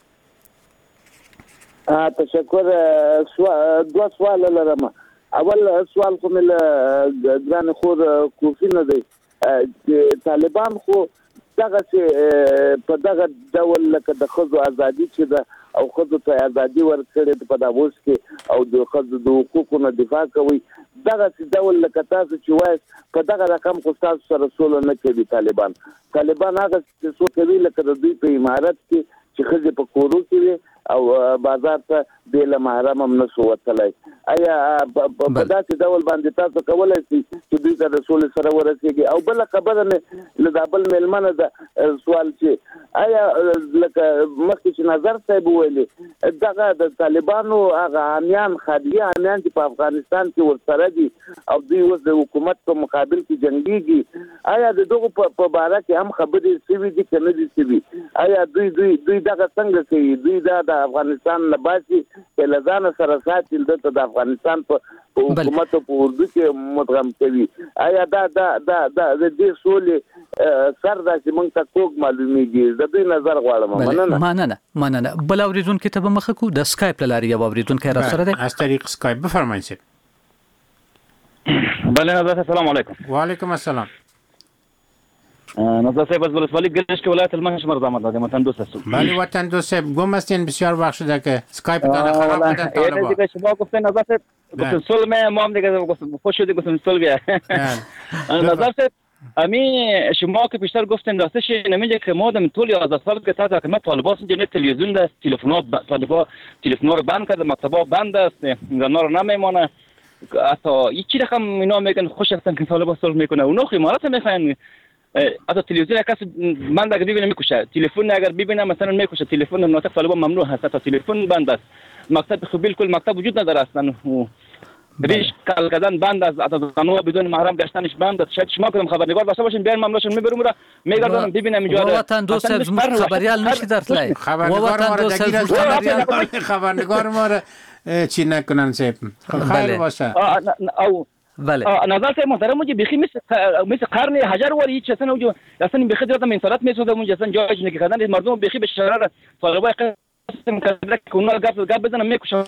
ا تشکر. دو سوال لرم. اول سوال کوم له ګران خور کوفی نه دی چې طالبان خو دغه چې په دغه ډول لکه د خزو ازادي چې د او خزو ته ازادي ورکړي په داوس کې او د خزو د حقوقو نه دفاع کوي دغه ډول لکه تاسو چې وایي په دغه رقم خو تاسو سره سول نه کوي طالبان طالبان هغه چې څو کوي لکه د دوی په امارت کې چې خزه په کورو کې او بازار ته د محرم هم نسو وتلای. آیا په داسې ډول باندې تاسو کولای شئ چې دوی ته رسول سره ورسیږي؟ او بل خبره نه له دابل ملمنه د سوال چې آیا لکه مخکې چې نظر صاحب ویلي دغه د طالبانو هغه حامیان خادیه حامیان چې په افغانستان کې ورسره دي او دوی اوس د حکومت په مقابل کې جنگيږي آیا د دغه په باره کې هم خبرې شوي دي که نه دي شوي؟ آیا دوی دوی دوی دغه څنګه کوي؟ دوی دا د افغانستان نه باسي چې لزان سره ساتي د افغانستان په حکومت په اردو کې مدغم کوي. آیا دا دا دا د دې سولې سر دا چې موږ ته کوک معلومیږي؟ د دوی نظر غواړم. مننه مننه مننه. بل اوریدونکو ته به مخه کو د سکایپ لاري یو اوریدونکو را سره دی از طریق سکایپ بفرمایئ. بله نظر السلام علیکم. و علیکم السلام. نظر صاحب از ولسوالی گشت ولایت المنش مرزامت دادیم وطن دوست هستم. بله وطن دوست صاحب گم هستین بسیار وقت شده که اسکایپ تان خراب کردن طالبا. دیگه شما گفتن نظر صاحب گفتن صلح ما هم دیگه خوش شدی گفتن صلح بیا. نظر صاحب امی شما که بیشتر گفتن راستش نمیگه که ما دم طول یازده سال که تحت حکومت طالبان اینجا تلویزیون است تلفنات طالبان تلفن‌ها رو بند کرده مکتبا بند است زنا رو نمیمونه حتی یکی رقم اینا میگن خوش هستن که طالبان صلح میکنه اونا امارات میخوان حتی تلویزیون کسی بند اگر ببینه میکشه تلفن اگر ببینه مثلا میکشه تلفن مناطق طالبان ممنوع هست تا تلفن بند است مکتب خب بالکل مکتب وجود نداره اصلا ریش کال کردن بند است حتی زنها بدون محرم گشتنش بند است شاید شما کدام خبرنگار داشته باشین بیان مملاشون میبرم را میگردن ببینم اینجا وطن دوست خبریال نشی در تلای خبرنگار ما را دگیر خبرنگار ما را چی نکنن سیب خیر باشه. او بله نظر صاحب محترم مجھے بخی مثل مثل قرن حجر ولی هیچ اصلا جو اصلا بخی درات من انسانات میسوزه مجھے اصلا جایش نکردن مردم بخی به شرار طالبای قسم کرده که اونا گپ گپ بزنن میکشن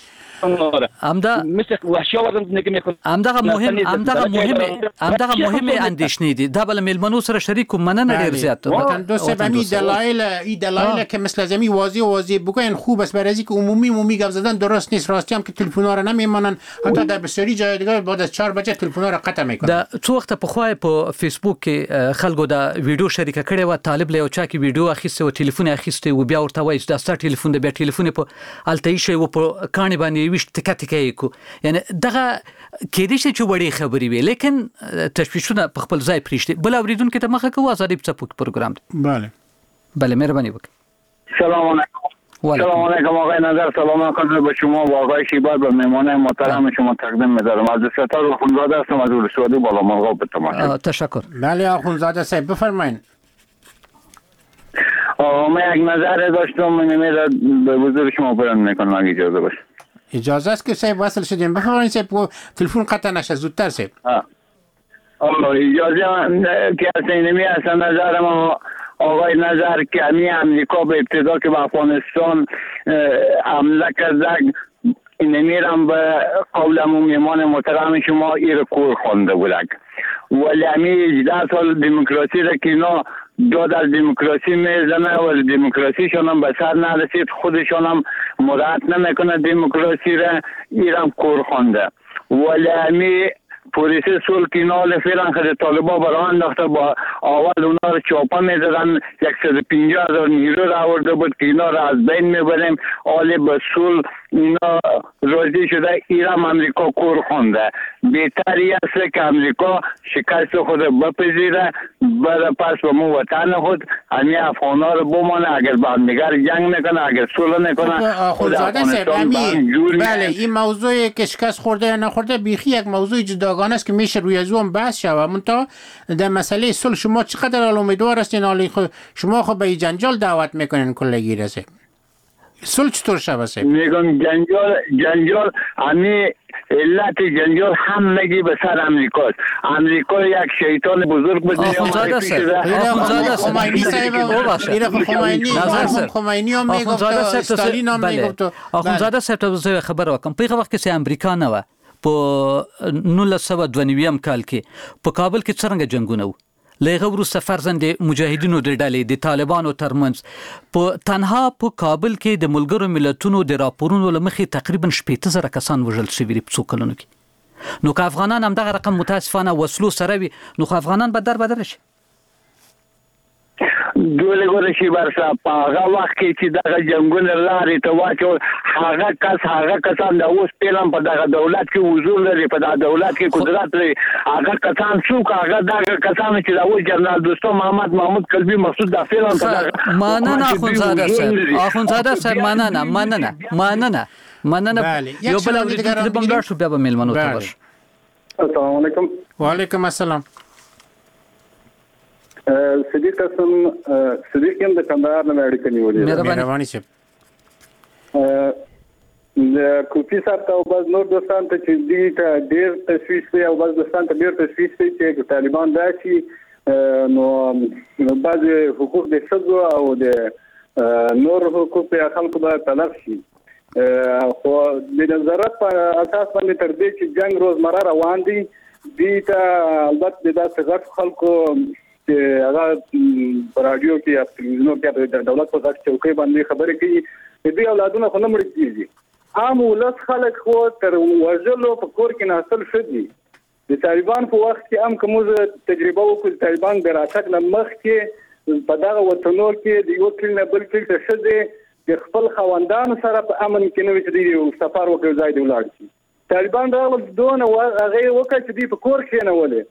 امدا مثل وحشی آوردن زندگی میکنن امدا مهم امدا مهم امدا مهم اندیشنی دي دبل ملمنو سره شریک مننه ډیر زیات وطن دوست صاحب می دلایل ای دلایل که مثل زمین واضح واضح بگوین خوب است برای اینکه عمومی عمومی گپ زدن درست نیست راستی هم که تلفن‌ها رو نمیمانن حتی در بسیاری جای دیگه بعد از چهار بجه تلفن‌ها رو قطع میکنن. دا څو وخت په خوای په فیسبوک کې خلکو دا ویډیو شریک کړي و طالب له چا کې ویډیو اخیسته او ټلیفون اخیسته او بیا ورته وایي دا ستاسو ټلیفون دی بیا ټلیفون په التای شی و په کانی باندې وشت تک تک کو یعنی دغه کې دې چې وړي خبري وي لیکن تشویشونه په خپل ځای پریشته بل اوریدونکو ته مخه کوه ازادي په پروګرام بله بله مهرباني وکړئ. سلام علیکم. سلام علیکم آقای نظر سلام علیکم به شما و آقای شیبات و مهمان محترم شما تقدیم می‌دارم. از ستار آخوندزاده هستم از ولسوالی بالا مرغاب به تماشا. تشکر. بله آخوندزاده صاحب بفرمایید. من یک نظر داشتم من میرم به حضور شما بیان میکنم اگه اجازه باشه. اجازه است که صاحب وصل شدیم بفرمایید صاحب تلفن قطع نشه زودتر صاحب. ها. اجازه که اینمی اصلا نظر ما آقای نظر که امی امریکا به ابتدا که به افغانستان حمله کرده این میرم به قول میمان محترم شما ایر کور خونده بودک ولی همی ده سال دموکراسی را که اینا داد از دموکراسی میزنه و دموکراسیشون هم به سر نرسید خودشون هم مراعات نمیکنه دموکراسی را ایرم کور خونده ولی همی پلیس سول که نال فیران خود طالبا برای انداخته با اول اونا رو چاپا میدادن صد و پنجاه هزار نیرو را آورده بود که اینا را از بین میبریم آلی به سول اینا راضی شده ایران امریکا کور خونده بهتری است که امریکا شکست خود بپذیره بره پس به مو وطن خود همین افغانا رو بمانه اگر با هم دیگر جنگ نکنه اگر سول نکنه خود افغانستان بله این موضوع که شکست خورده یا نخورده بیخی یک موضوع جداگانه است که میشه روی از اون بحث شود منتها در مسئله صلح شما چقدر امیدوار هستین حالی شما خب به این جنجال دعوت میکنین کلگی رسه صلح چطور شود؟ میگم جنجال جنجال همی علت جنجال هم نگی به سر امریکاست امریکا یک شیطان بزرگ به دنیا آخونزاده سر آخونزاده سر خمینی صاحب خمینی خمینی هم میگفت استالین هم میگفت آخونزاده صاحب ته خبر وکم په وخت کې امریکا نه و په نولس سوه دوه نوي کال کې په کابل کې څنګه جنگونه و لغه وروسته فرزند مجاهدینو د ډلې د طالبانو ترمنځ په تنها په کابل کې د ملګرو ملتونو د راپورونو لمخې تقریبا شپږ زره کسان وژل شوي په څو کلونو کې نو که افغانان هم دغه رقم متاسفانه وسلو سره وي نو خو افغانان به در بدر شي دوله ګوره شي برسه په هغه وخت کې چې دغه جنګونه لارې ته واچول هغه کس هغه کسان د اوس پیلم په دغه دولت کې حضور لري په دغه دولت کې قدرت لري هغه کسان څوک هغه دغه کسان چې د اوس جنرال دوستو محمد محمود قلبي مسعود د فیلم په دغه مننه اخونزاده صاحب اخونزاده صاحب مننه مننه مننه مننه یو بل اورېدونکی د بمبار شو بیا به میلمنو ته ورشو السلام علیکم وعلیکم السلام صدیق قسم صدیق هم د کندهار نه اړیکه نیولې مهرباني شه د کوپی صاحب ته او بس نور دوستان ته چې دي ته ډیر تشویش دی او بس دوستان ته ډیر تشویش دی چې طالبان راشي نو بعض حقوق د ښځو او د نور حقوق په خلکو به تلف شي خو د نظارت په اساس باندې تر دې چې جنگ روزمره روان دي دي ته البته د داسې خلکو چې هغه په رادیو کې یا تلویزیون کې د دولت په ځای چوکۍ باندې خبرې کوي د دې اولادونو خو نه مړ کیږي عام ولس خلک خو تر وژلو په کور کې ناستل شدي د طالبان په وخت کې هم کوم تجربه وکړ طالبان د راتګ نه مخکې په دغه وطنو کې د یو کل نه بل کل ته شدي د خپل خوندانو سره په امن کې نه وي چې د سفر وکړ ځای دی ولاړ شي طالبان راغلل دونه هغه وکړ چې دی په کور کې نه ولې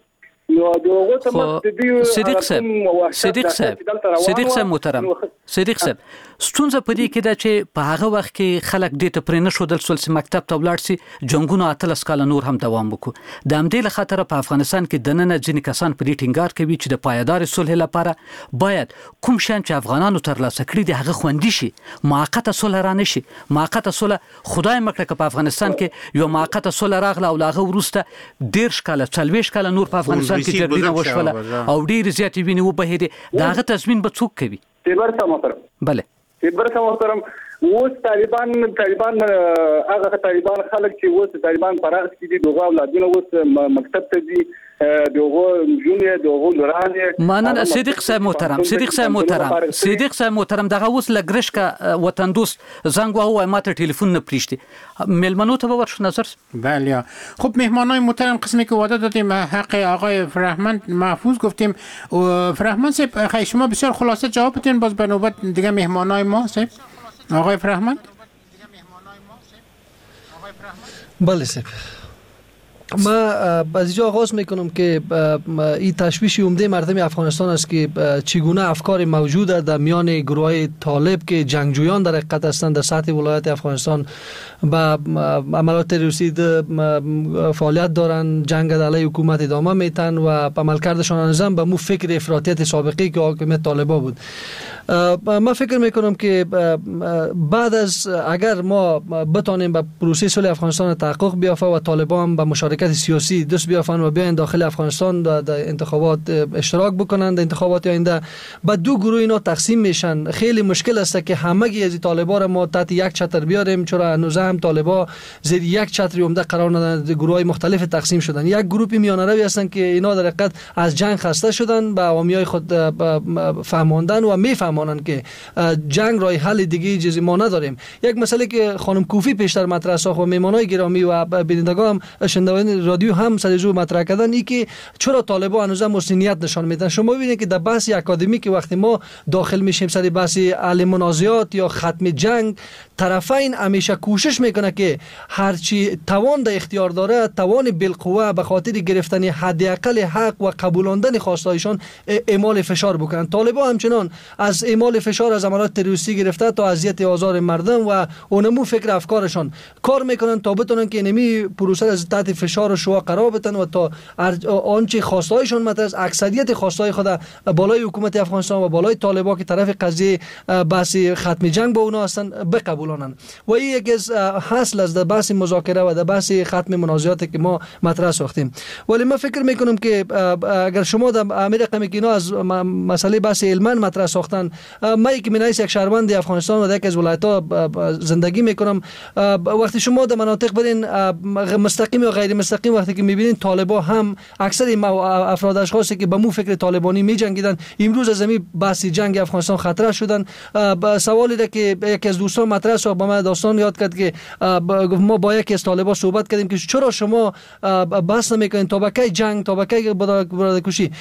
صدیق صاحب صدیق صاحب صدیق صاحب محترم صدیق صاحب ستونزه پدې کې ده چې په هغه وخت کې خلک دې ته پرې نه شودل سول چې مکتب ته ولاړ سي جنگونه اتلس کال نور هم دوام وکړو د همدې له خاطر په افغانستان کې د نن ځینې کسان په دې ټینګار کوي چې د پایدار صلح لپاره باید کوم شان چې افغانانو ترلاسه کړي دي هغه خوندي شي موقته صلح را نشي موقته صلح خدای مکړه په افغانستان کې یو موقته صلح راغله او لاغه ورسته ډیر کال څلويش کال نور په افغانستان کې جګړه وشوله او ډیر زیاتې ویني وبهېده داغه تضمین به څوک کوي تیبر محترم بله تیبر محترم اوس طالبان طالبان هغه طالبان خلک چې اوس طالبان پراخ دي دغه اولادونه اوس مکتب ته دي دغه جونیه دغه لرانه مننه صدیق صاحب محترم صدیق صاحب محترم صدیق صاحب محترم دغه اوس لګرش کا وطن دوست زنګ وهو ماته ټلیفون نه پریشتي ملمنو ته ورش نظر بله خب مهمانای محترم قسمی که وعده دادیم حق آقای فرهمند محفوظ گفتیم و فرهمند صاحب خیلی شما بسیار خلاصه جواب بدین باز به نوبت دیگه مهمانای ما صاحب آقای فرهمند بله صاحب ما از اینجا آغاز میکنم که این تشویش عمده مردم افغانستان است که چگونه افکار موجود در میان گروه طالب که جنگجویان در حقیقت هستند در سطح ولایت افغانستان با عملیات تروریستی فعالیت دارند جنگ علیه حکومت ادامه میتن و عملکردشان نظام به مو فکر افراطیت سابقه که حاکمیت طالبا بود. ما فکر میکنم که بعد از اگر ما بتانیم به پروسه صلح افغانستان تحقق بیافته و طالبان به مشارکت مشارکت سیاسی دست بیافن و بیاین داخل افغانستان در انتخابات اشتراک بکنن در انتخابات آینده. با دو گروه اینا تقسیم میشن. خیلی مشکل است که همگی از طالبا را ما تحت یک چتر بیاریم، چرا هنوز هم طالبا زیر یک چتر عمده قرار ندادن، گروهای مختلف تقسیم شدن. یک گروه میانه روی هستن که اینا در حقیقت از جنگ خسته شدن، با عوامیای خود فهماندن و میفهمانن که جنگ راه حل دیگه چیزی ما نداریم. یک مسئله که خانم کوفی پیشتر مطرح ساخت و مهمانای گرامی و بینندگان هم شنوندگان رادیو هم سر جو مطرح کردن، ای که چرا طالبان هنوز هم مسئولیت نشان میدن. شما ببینید که در بحث اکادمیک وقتی ما داخل میشیم سر بحث حل منازعات یا ختم جنگ، طرفین همیشه کوشش میکنه که هرچی توان در اختیار داره توان بالقوه به خاطر گرفتن حداقل حق و قبولاندن خواستایشان اعمال فشار بکنن. طالبان همچنان از اعمال فشار از عملیات تروریستی گرفته تا اذیت آزار مردم و اونمو فکر افکارشان کار میکنن تا بتونن که نمی پروسه از تحت فشار و شوا قرار بدن و تا آنچه خواستایشان مطرح است اکثریت خواستای خود بالای حکومت افغانستان و بالای طالبان که طرف قضیه بحث ختم جنگ با اونا هستن بقبولانن. و این یکی از حاصل از بحث مذاکره و بحث ختم منازعاتی که ما مطرح ساختیم. ولی من فکر میکنم که اگر شما در امیر رقمی که اینا از مسئله بحث علما مطرح ساختن، من که من یک شهروند افغانستان و در یک از ولایت‌ها زندگی میکنم، وقتی شما در مناطق برین مستقیم یا غیر مستقیم وقتی که میبینین طالبان هم اکثر افراد اشخاصی که به مو فکر طالبانی میجنگیدن امروز از همین بحث جنگ افغانستان خطر شدن. سوالی را که یکی از دوستان مطرح ساخت با من داستان یاد کرد که ما با یکی از طالبان صحبت کردیم که چرا شما بحث نمیکنین تا به کی جنگ تا به کی برادرکشی.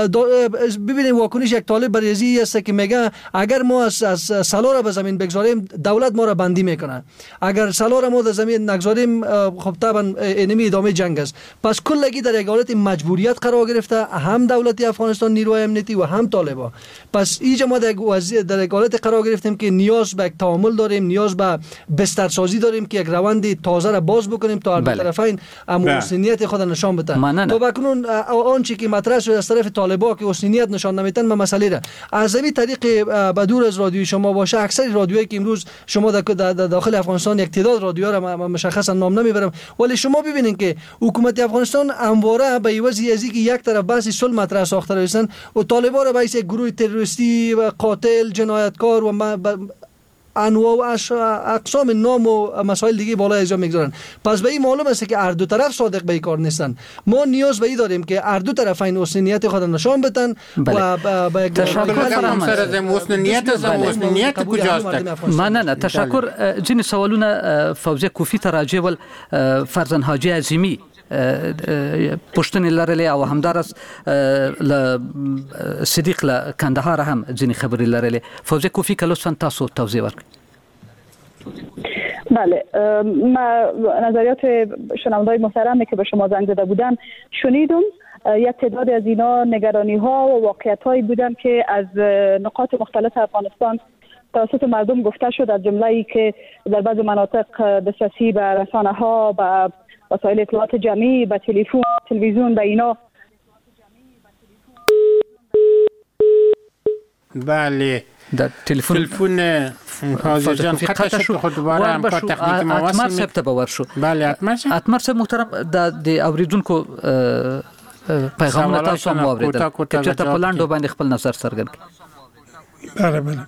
ببینید واکنش یک طالب بریزی است که میگه اگر ما از سلا را به زمین بگذاریم دولت ما را بندی میکنه، اگر سلا را ما در زمین نگذاریم خب طبعا انمی ادامه جنگ است. پس کلگی در یک حالت مجبوریت قرار گرفته هم دولت افغانستان نیروهای امنیتی و هم طالبان. پس اینجا ما در وضعیت در یک حالت قرار گرفتیم که نیاز به تعامل داریم، نیاز به بسترسازی داریم که یک روند تازه را باز بکنیم تا هر دو طرفین مسئولیت خود نشان بدن. تا بکنون آنچه که مطرح شده از طرف طالبان که مسئولیت نشان نمیدن ما مسئله را از این طریق به دور از رادیوی شما باشه. اکثر رادیوهایی که امروز شما در داخل افغانستان یک تعداد رادیوها را مشخصا نام نمیبرم، ولی شما ببینید که حکومت افغانستان همواره به عوض از اینکه یک طرف بحث صلح مطرح ساخته رسن و طالبان را به یک گروه تروریستی و قاتل جنایتکار و انواع و اقسام نام و مسائل دیگه بالای ازا میگذارن. پس به این معلوم است که هر دو طرف صادق به این کار نیستن. ما نیاز به این داریم که هر دو طرفین مسئولیت خود نشان بدن و با یک تشکر. مسئولیت از مسئولیت کجاست؟ من نه تشکر. جن سوالونه فوزیه کوفی تراجع ول فرزند حاجی عظیمی پشتنی لرلی او همدار است ل صدیق ل کندهار هم ځینې خبرې لرلې. فوزیه کوفی که لطفا تاسو توضیح ورکړئ. بله، ما نظریات شنونده‌های محترمی که به شما زنگ زده بودن شنیدم. یک تعداد از اینا نگرانی ها و واقعیت هایی بودن که از نقاط مختلف افغانستان توسط مردم گفته شد، از جمله ای که در بعض مناطق دسترسی به رسانه ها، به وسایل اطلاعات جمعی، به تلفن، تلویزیون، به اینا. بله، در تلفن تلفن حاضر جان خطا شد. خود دوباره هم کار تکنیکی ما واسه اتمر صاحب ته باور شو. بله اتمر صاحب اتمر صاحب محترم د اوریدونکو پیغامونه تاسو هم واوریدل که چېرته په لاندو باندې خپل نظر څرګند کړئ. بله بله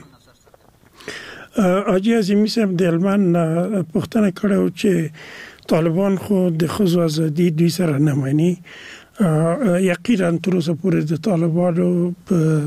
حاجي عظیمي صاحب د هلمند پوښتنه کړې چې طالبان خو د ښځو ازادي دوی سره نه مني. یقینا تر اوسه پورې د طالبانو په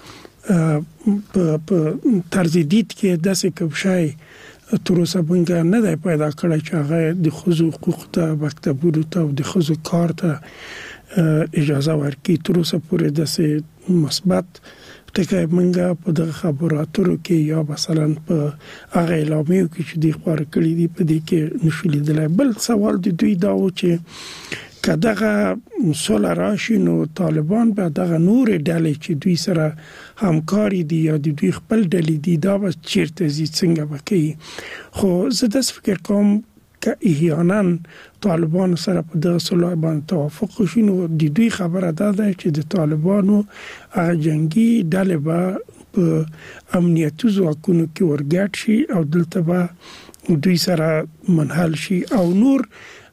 په طرز دید کې داسې کوم شی تر اوسه مونږ نه دی پیدا کړی چې هغه د ښځو حقوق ته، مکتبونو ته او د ښځو کار ته اجازه ورکړي. تر اوسه پورې داسې مثبت ټکی مونږ په دغه خبرو اترو کې یا مثلا په هغه اعلامیو کې چې دوی خپاره کړي دي په دې کې نشو لیدلی. بل سوال د دوی دا و چې که دغه صلح راشي نو طالبان به دغه نور ډلې چې دوی سره همکاري دي یا د دوی خپل ډلې دي دا به چیرته ځي، څنګه به کوي. خو زه داسې فکر کوم که احیانا طالبان سره په دغه صلح باندې توافق وشي نو د دوی خبره دا ده چې د طالبانو هغه جنګي ډلې به په امنیتي ځواکونو کې ورګډ شي او دلته به دوی سره منحل شي او نور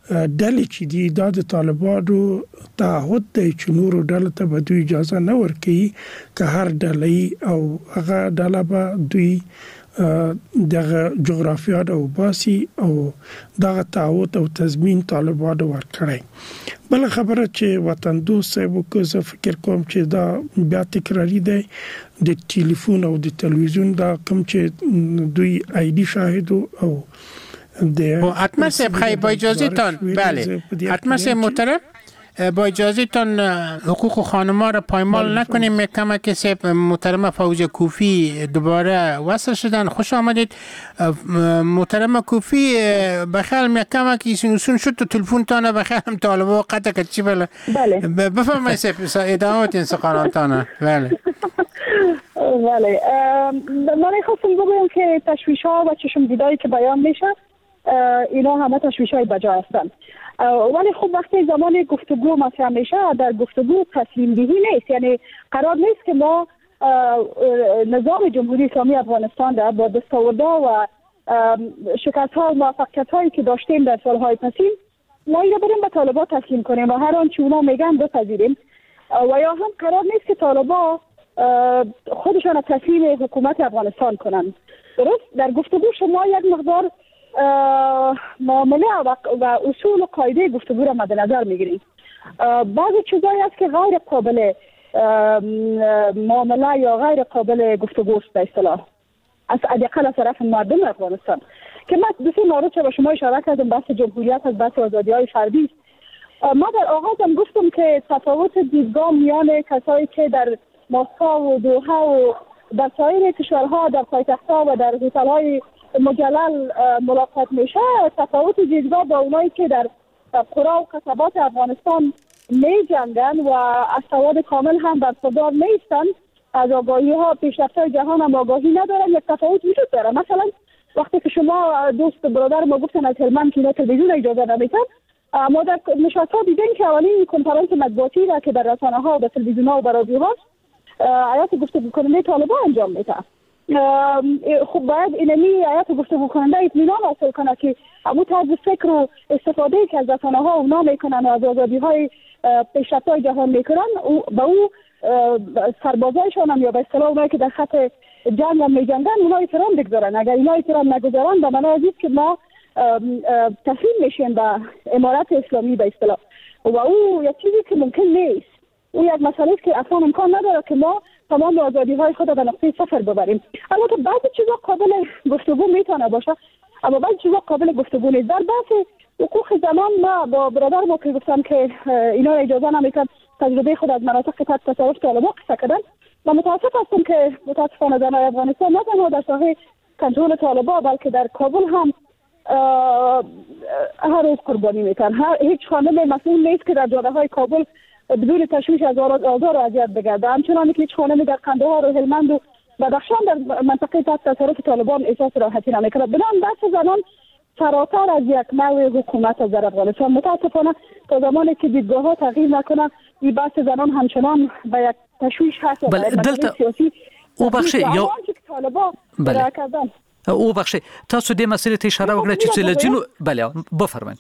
ډلې چې دی د طالبانو تعهد دی چې نورو ډلو ته به دوی اجازه نه ورکوي که هر ډلې او هغه ډله به دوی دغه جغرافیا او باسي او دغه تعهد او تضمین طالبانو ورکړي. بل خبره چې وطن دوست صاحب کو زه فکر کوم چې دا بیا تکراری دی د ټلیفون او د تلویزیون دا کوم چې دوی آیدی شاهد او حتما سب خیلی با اجازه تان بله حتما سب محترم با اجازه تان حقوق خانما را پایمال نکنیم. کما که سب محترم فوزیه کوفی دوباره وصل شدن. خوش آمدید محترم کوفی. بخیر کما که ایشون شد تو تلفن تانه بخیر هم طالبا قطع کد چی بله بله بفرمایید سب ادامات این سخنان تانه. بله بله من خواستم بگویم که تشویش ها و چشم دیدایی که بیان میشه اینا همه تشویش های بجا هستند، ولی خب وقتی زمان گفتگو مطرح میشه در گفتگو تسلیم دهی نیست. یعنی قرار نیست که ما نظام جمهوری اسلامی افغانستان را با دستاوردها و شکست ها و موفقیت هایی که داشتیم در سالهای پسین ما این را بریم به طالبا تسلیم کنیم و هر آنچه اونا میگن بپذیریم، و یا هم قرار نیست که طالبا خودشان تسلیم حکومت افغانستان کنند. درست در گفتگو شما یک مقدار معامله و اصول و قاعده گفتگو را مد نظر میگیرید. بعضی چیزایی هست که غیر قابل معامله یا غیر قابل گفتگو است به اصطلاح از حداقل از طرف مردم افغانستان که من دو سه مورد به شما اشاره کردم، بحث جمهوریت از بحث آزادی‌های فردی. ما در آغازم گفتم که تفاوت دیدگاه میان کسایی که در مسکو و دوحه و در سایر کشورها در پایتخت‌ها و در هتل‌های مجلل ملاقات میشه، تفاوت دیدگاه با اونایی که در قرى و قصبات افغانستان می جنگن و از سواد کامل هم برخوردار نیستن، از آگاهی ها پیشرفت جهان هم آگاهی ندارن، یک تفاوت وجود داره. مثلا وقتی که شما دوست برادر ما گفتن از هلمند که اینا تلویزیون اجازه نمیدن، ما در نشست ها دیدیم که اولین کنفرانس مطبوعاتی را که در رسانه ها و در تلویزیون ها و رادیو ها آیات گفتگو کننده طالبان انجام میده. خب باید اینمی آیات گفتگو کننده اطمینان حاصل کنه که همون طرز فکر و استفاده که از رسانه ها اونا میکنن و از آزادی های پیشرفت های جهان میکنن با او سربازایشان هم یا به اصطلاح اونایی که در خط جنگ هم میجنگن اونا احترام بگذارن. اگر اینا احترام نگذارن به معنی ازیست که ما تسلیم میشیم به امارت اسلامی به اصطلاح، و او یک چیزی که ممکن نیست. او یک مسئله است که اصلا امکان نداره که ما تمام آزادی های خود به نقطه صفر ببریم. البته بعضی چیزا قابل گفتگو میتونه باشه، اما بعضی چیزا قابل گفتگو نیست. در بحث حقوق زنان ما با برادر ما که گفتم که اینا اجازه نمیدن تجربه خود از مناطق تحت تصرف طالبان قصه کردن، و متاسف هستم که متاسفانه زنان افغانستان نه تنها در ساحه کنترل طالبان بلکه در کابل هم هر روز قربانی میتن. هیچ خانم مسئول نیست که در جاده های کابل بدون تشویش از آزار و اذیت بگرده، همچنان که هیچ خانمی در قندهار و هلمند و بدخشان در منطقه تحت تصرف طالبان احساس راحتی نمیکنه. بنابراین بحث زنان فراتر از یک نوع حکومت از در افغانستان. متاسفانه تا زمانی که دیدگاه ها تغییر نکنه این بحث زنان همچنان به یک تشویش هست و بله دلته او بخشي یو بله او بخشي تاسو دې مسلې ته اشاره وکړه چې لجنو بله بفرمایئ.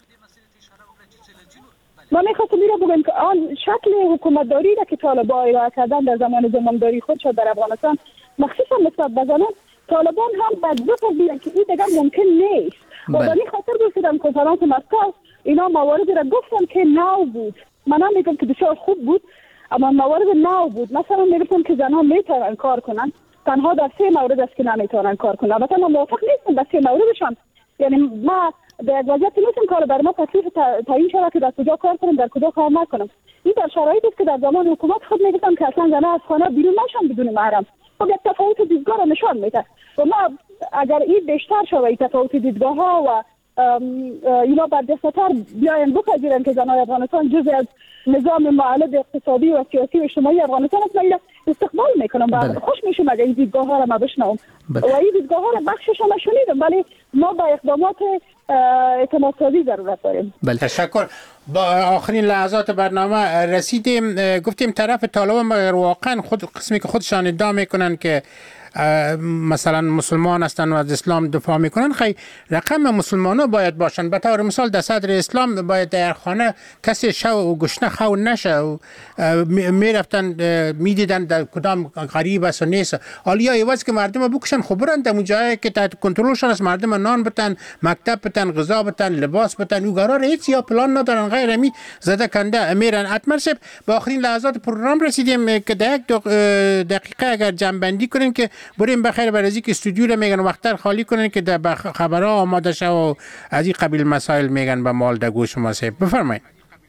من میخواستم این را بگم که آن شکل حکومتداری را که طالبان ارائه کردن در زمان زمامداری خودشان در افغانستان مخصوصا نسبت به زنان، طالبان هم بعد بپذیرند که این دیگر ممکن نیست. و به این خاطر گفتم کنفرانس مسکو اینا مواردی را گفتن که نو بود. من هم میگم که بسیار خوب بود اما موارد نو بود. مثلا میگفتم که زنان میتونن کار کنن، تنها در سه مورد است که نمیتونن کار کنن. البته من موافق نیستم به سه موردشان. یعنی ما در وضعیتی نیستم کار بر ما تکلیف تعیین شده که در کجا کار کنم در کجا کار نکنم. این در شرایطی است که در زمان حکومت خود میگفتم که اصلا زنان از خانه بیرون نشن بدون محرم. خب یک تفاوت دیدگاه را نشان میده. و ما اگر این بیشتر شود این تفاوت دیدگاه ها و اینا برجسته‌تر بیاین بپذیرن که زنان افغانستان جزء از نظام معلد اقتصادی و سیاسی و اجتماعی افغانستان است، استقبال میکنم و بله. خوش میشم اگر این دیدگاه ها را ما بشنوم بله. و این دیدگاه ها را بخشش هم شنیدم، ولی ما با اقدامات اعتماد سازی ضرورت داریم. بله. تشکر. با آخرین لحظات برنامه رسیدیم. گفتیم طرف طالبان مگر واقعا خود قسمی که خودشان ادعا میکنن که مثلا مسلمان هستن و از اسلام دفاع میکنن، خیلی رقم مسلمان ها باید باشن. به طور مثال در صدر اسلام باید در خانه کسی شو و گشنه خو نشه و میرفتن میدیدن در کدام غریب است و نیست. حالا ایواز که مردم بکشن خب برن در جایی که تحت کنترلشان است، مردم نان بتن، مکتب بتن، غذا بتن، لباس بتن، او قرار هیچ یا پلان ندارن غیر می زده کنده میرن. اتمر صاحب با آخرین لحظات پروگرام رسیدیم که در یک دقیقه اگر جنبندی کنیم که بریم بخیر برای که استودیو رو میگن وقتر خالی کنن که در خبرها آماده شو و از این قبیل مسائل میگن به مال در گوش ما. صاحب بفرمایید.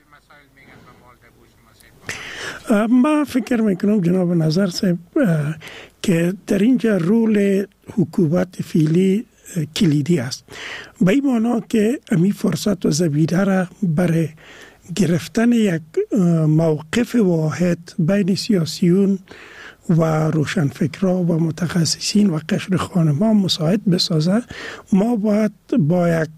ما فکر میکنم جناب نظر صاحب که در اینجا رول حکومت فعلی کلیدی است، به این معنا که امی فرصت و زمینه را برای گرفتن یک موقف واحد بین سیاسیون و روشنفکرها و متخصصین و قشر خانمان مساعد بسازه. ما باید با یک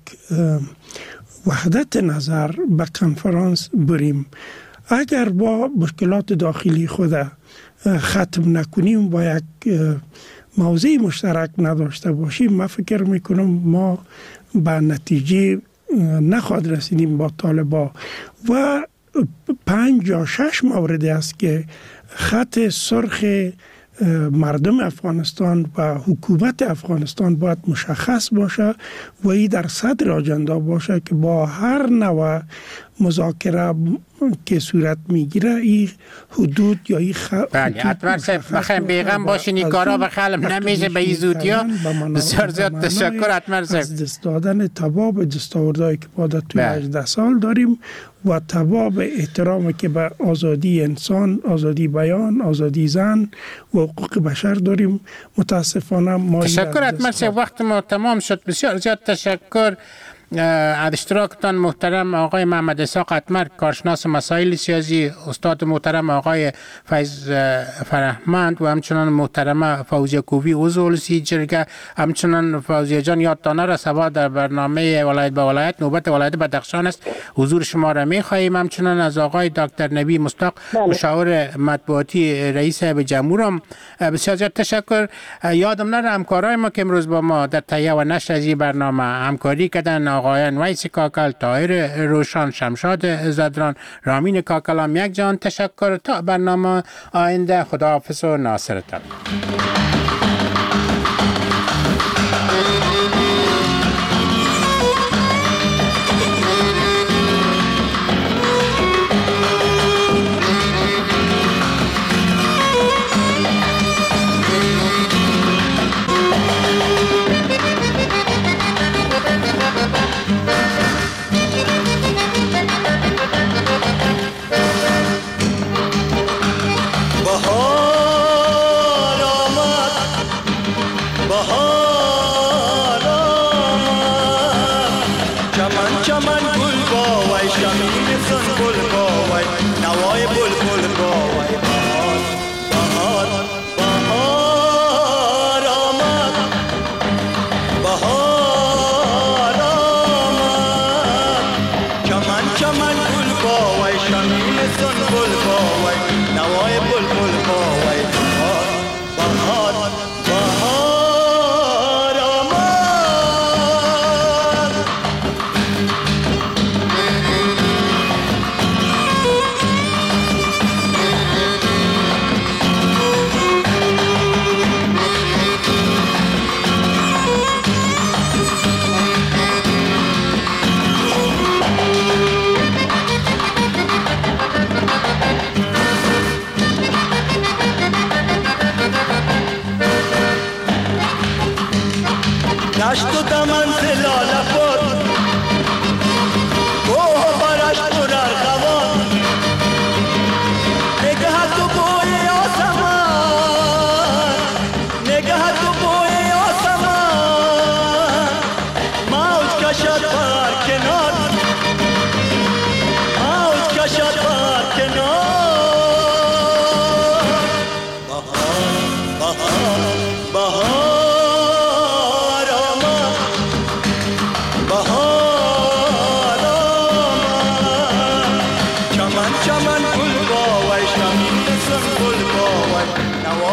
وحدت نظر به کنفرانس بریم. اگر با مشکلات داخلی خود ختم نکنیم، با یک موضوع مشترک نداشته باشیم، من فکر میکنم ما به نتیجه نخواهد رسیدیم با طالبان. و پنج یا شش مورد است که خط سرخ مردم افغانستان و حکومت افغانستان باید مشخص باشه و این در صدر آجنده باشه که با هر نوع مذاکره که صورت میگیره این حدود یا این خ... بله اتمر صاحب بخیر بیغم باشین، این کارا به خلم نمیشه به این زودیا. بسیار زیاد تشکر اتمر صاحب. از دست دادن تباب دستاوردهایی که ما در توی هجده سال داریم و تباب احترامی که به آزادی انسان، آزادی بیان، آزادی زن و حقوق بشر داریم، متاسفانه ما تشکر اتمر صاحب. وقت ما تمام شد. بسیار زیاد تشکر از اشتراکتان محترم آقای محمد اسحاق اتمر، کارشناس مسائل سیاسی، استاد محترم آقای فیض فرهمند و همچنان محترم فوزیه کوفی عضو اولسی جرگه. همچنان فوزیه جان یادتانه را سبا در برنامه ولایت به ولایت نوبت ولایت بدخشان است، حضور شما را می خواهیم. همچنان از آقای دکتر نبی مصداق مشاور مطبوعاتی رئیس هیئت جمهور هم بسیار زیاد تشکر. یادم نره همکارای ما که امروز با ما در تهیه و نشر از این برنامه همکاری کردن، آقایان ویس کاکل، طاهر روشان، شمشاد زدران، رامین کاکلام یک جان تشکر. تا برنامه آینده خداحافظ و ناصرتان. بهار آمد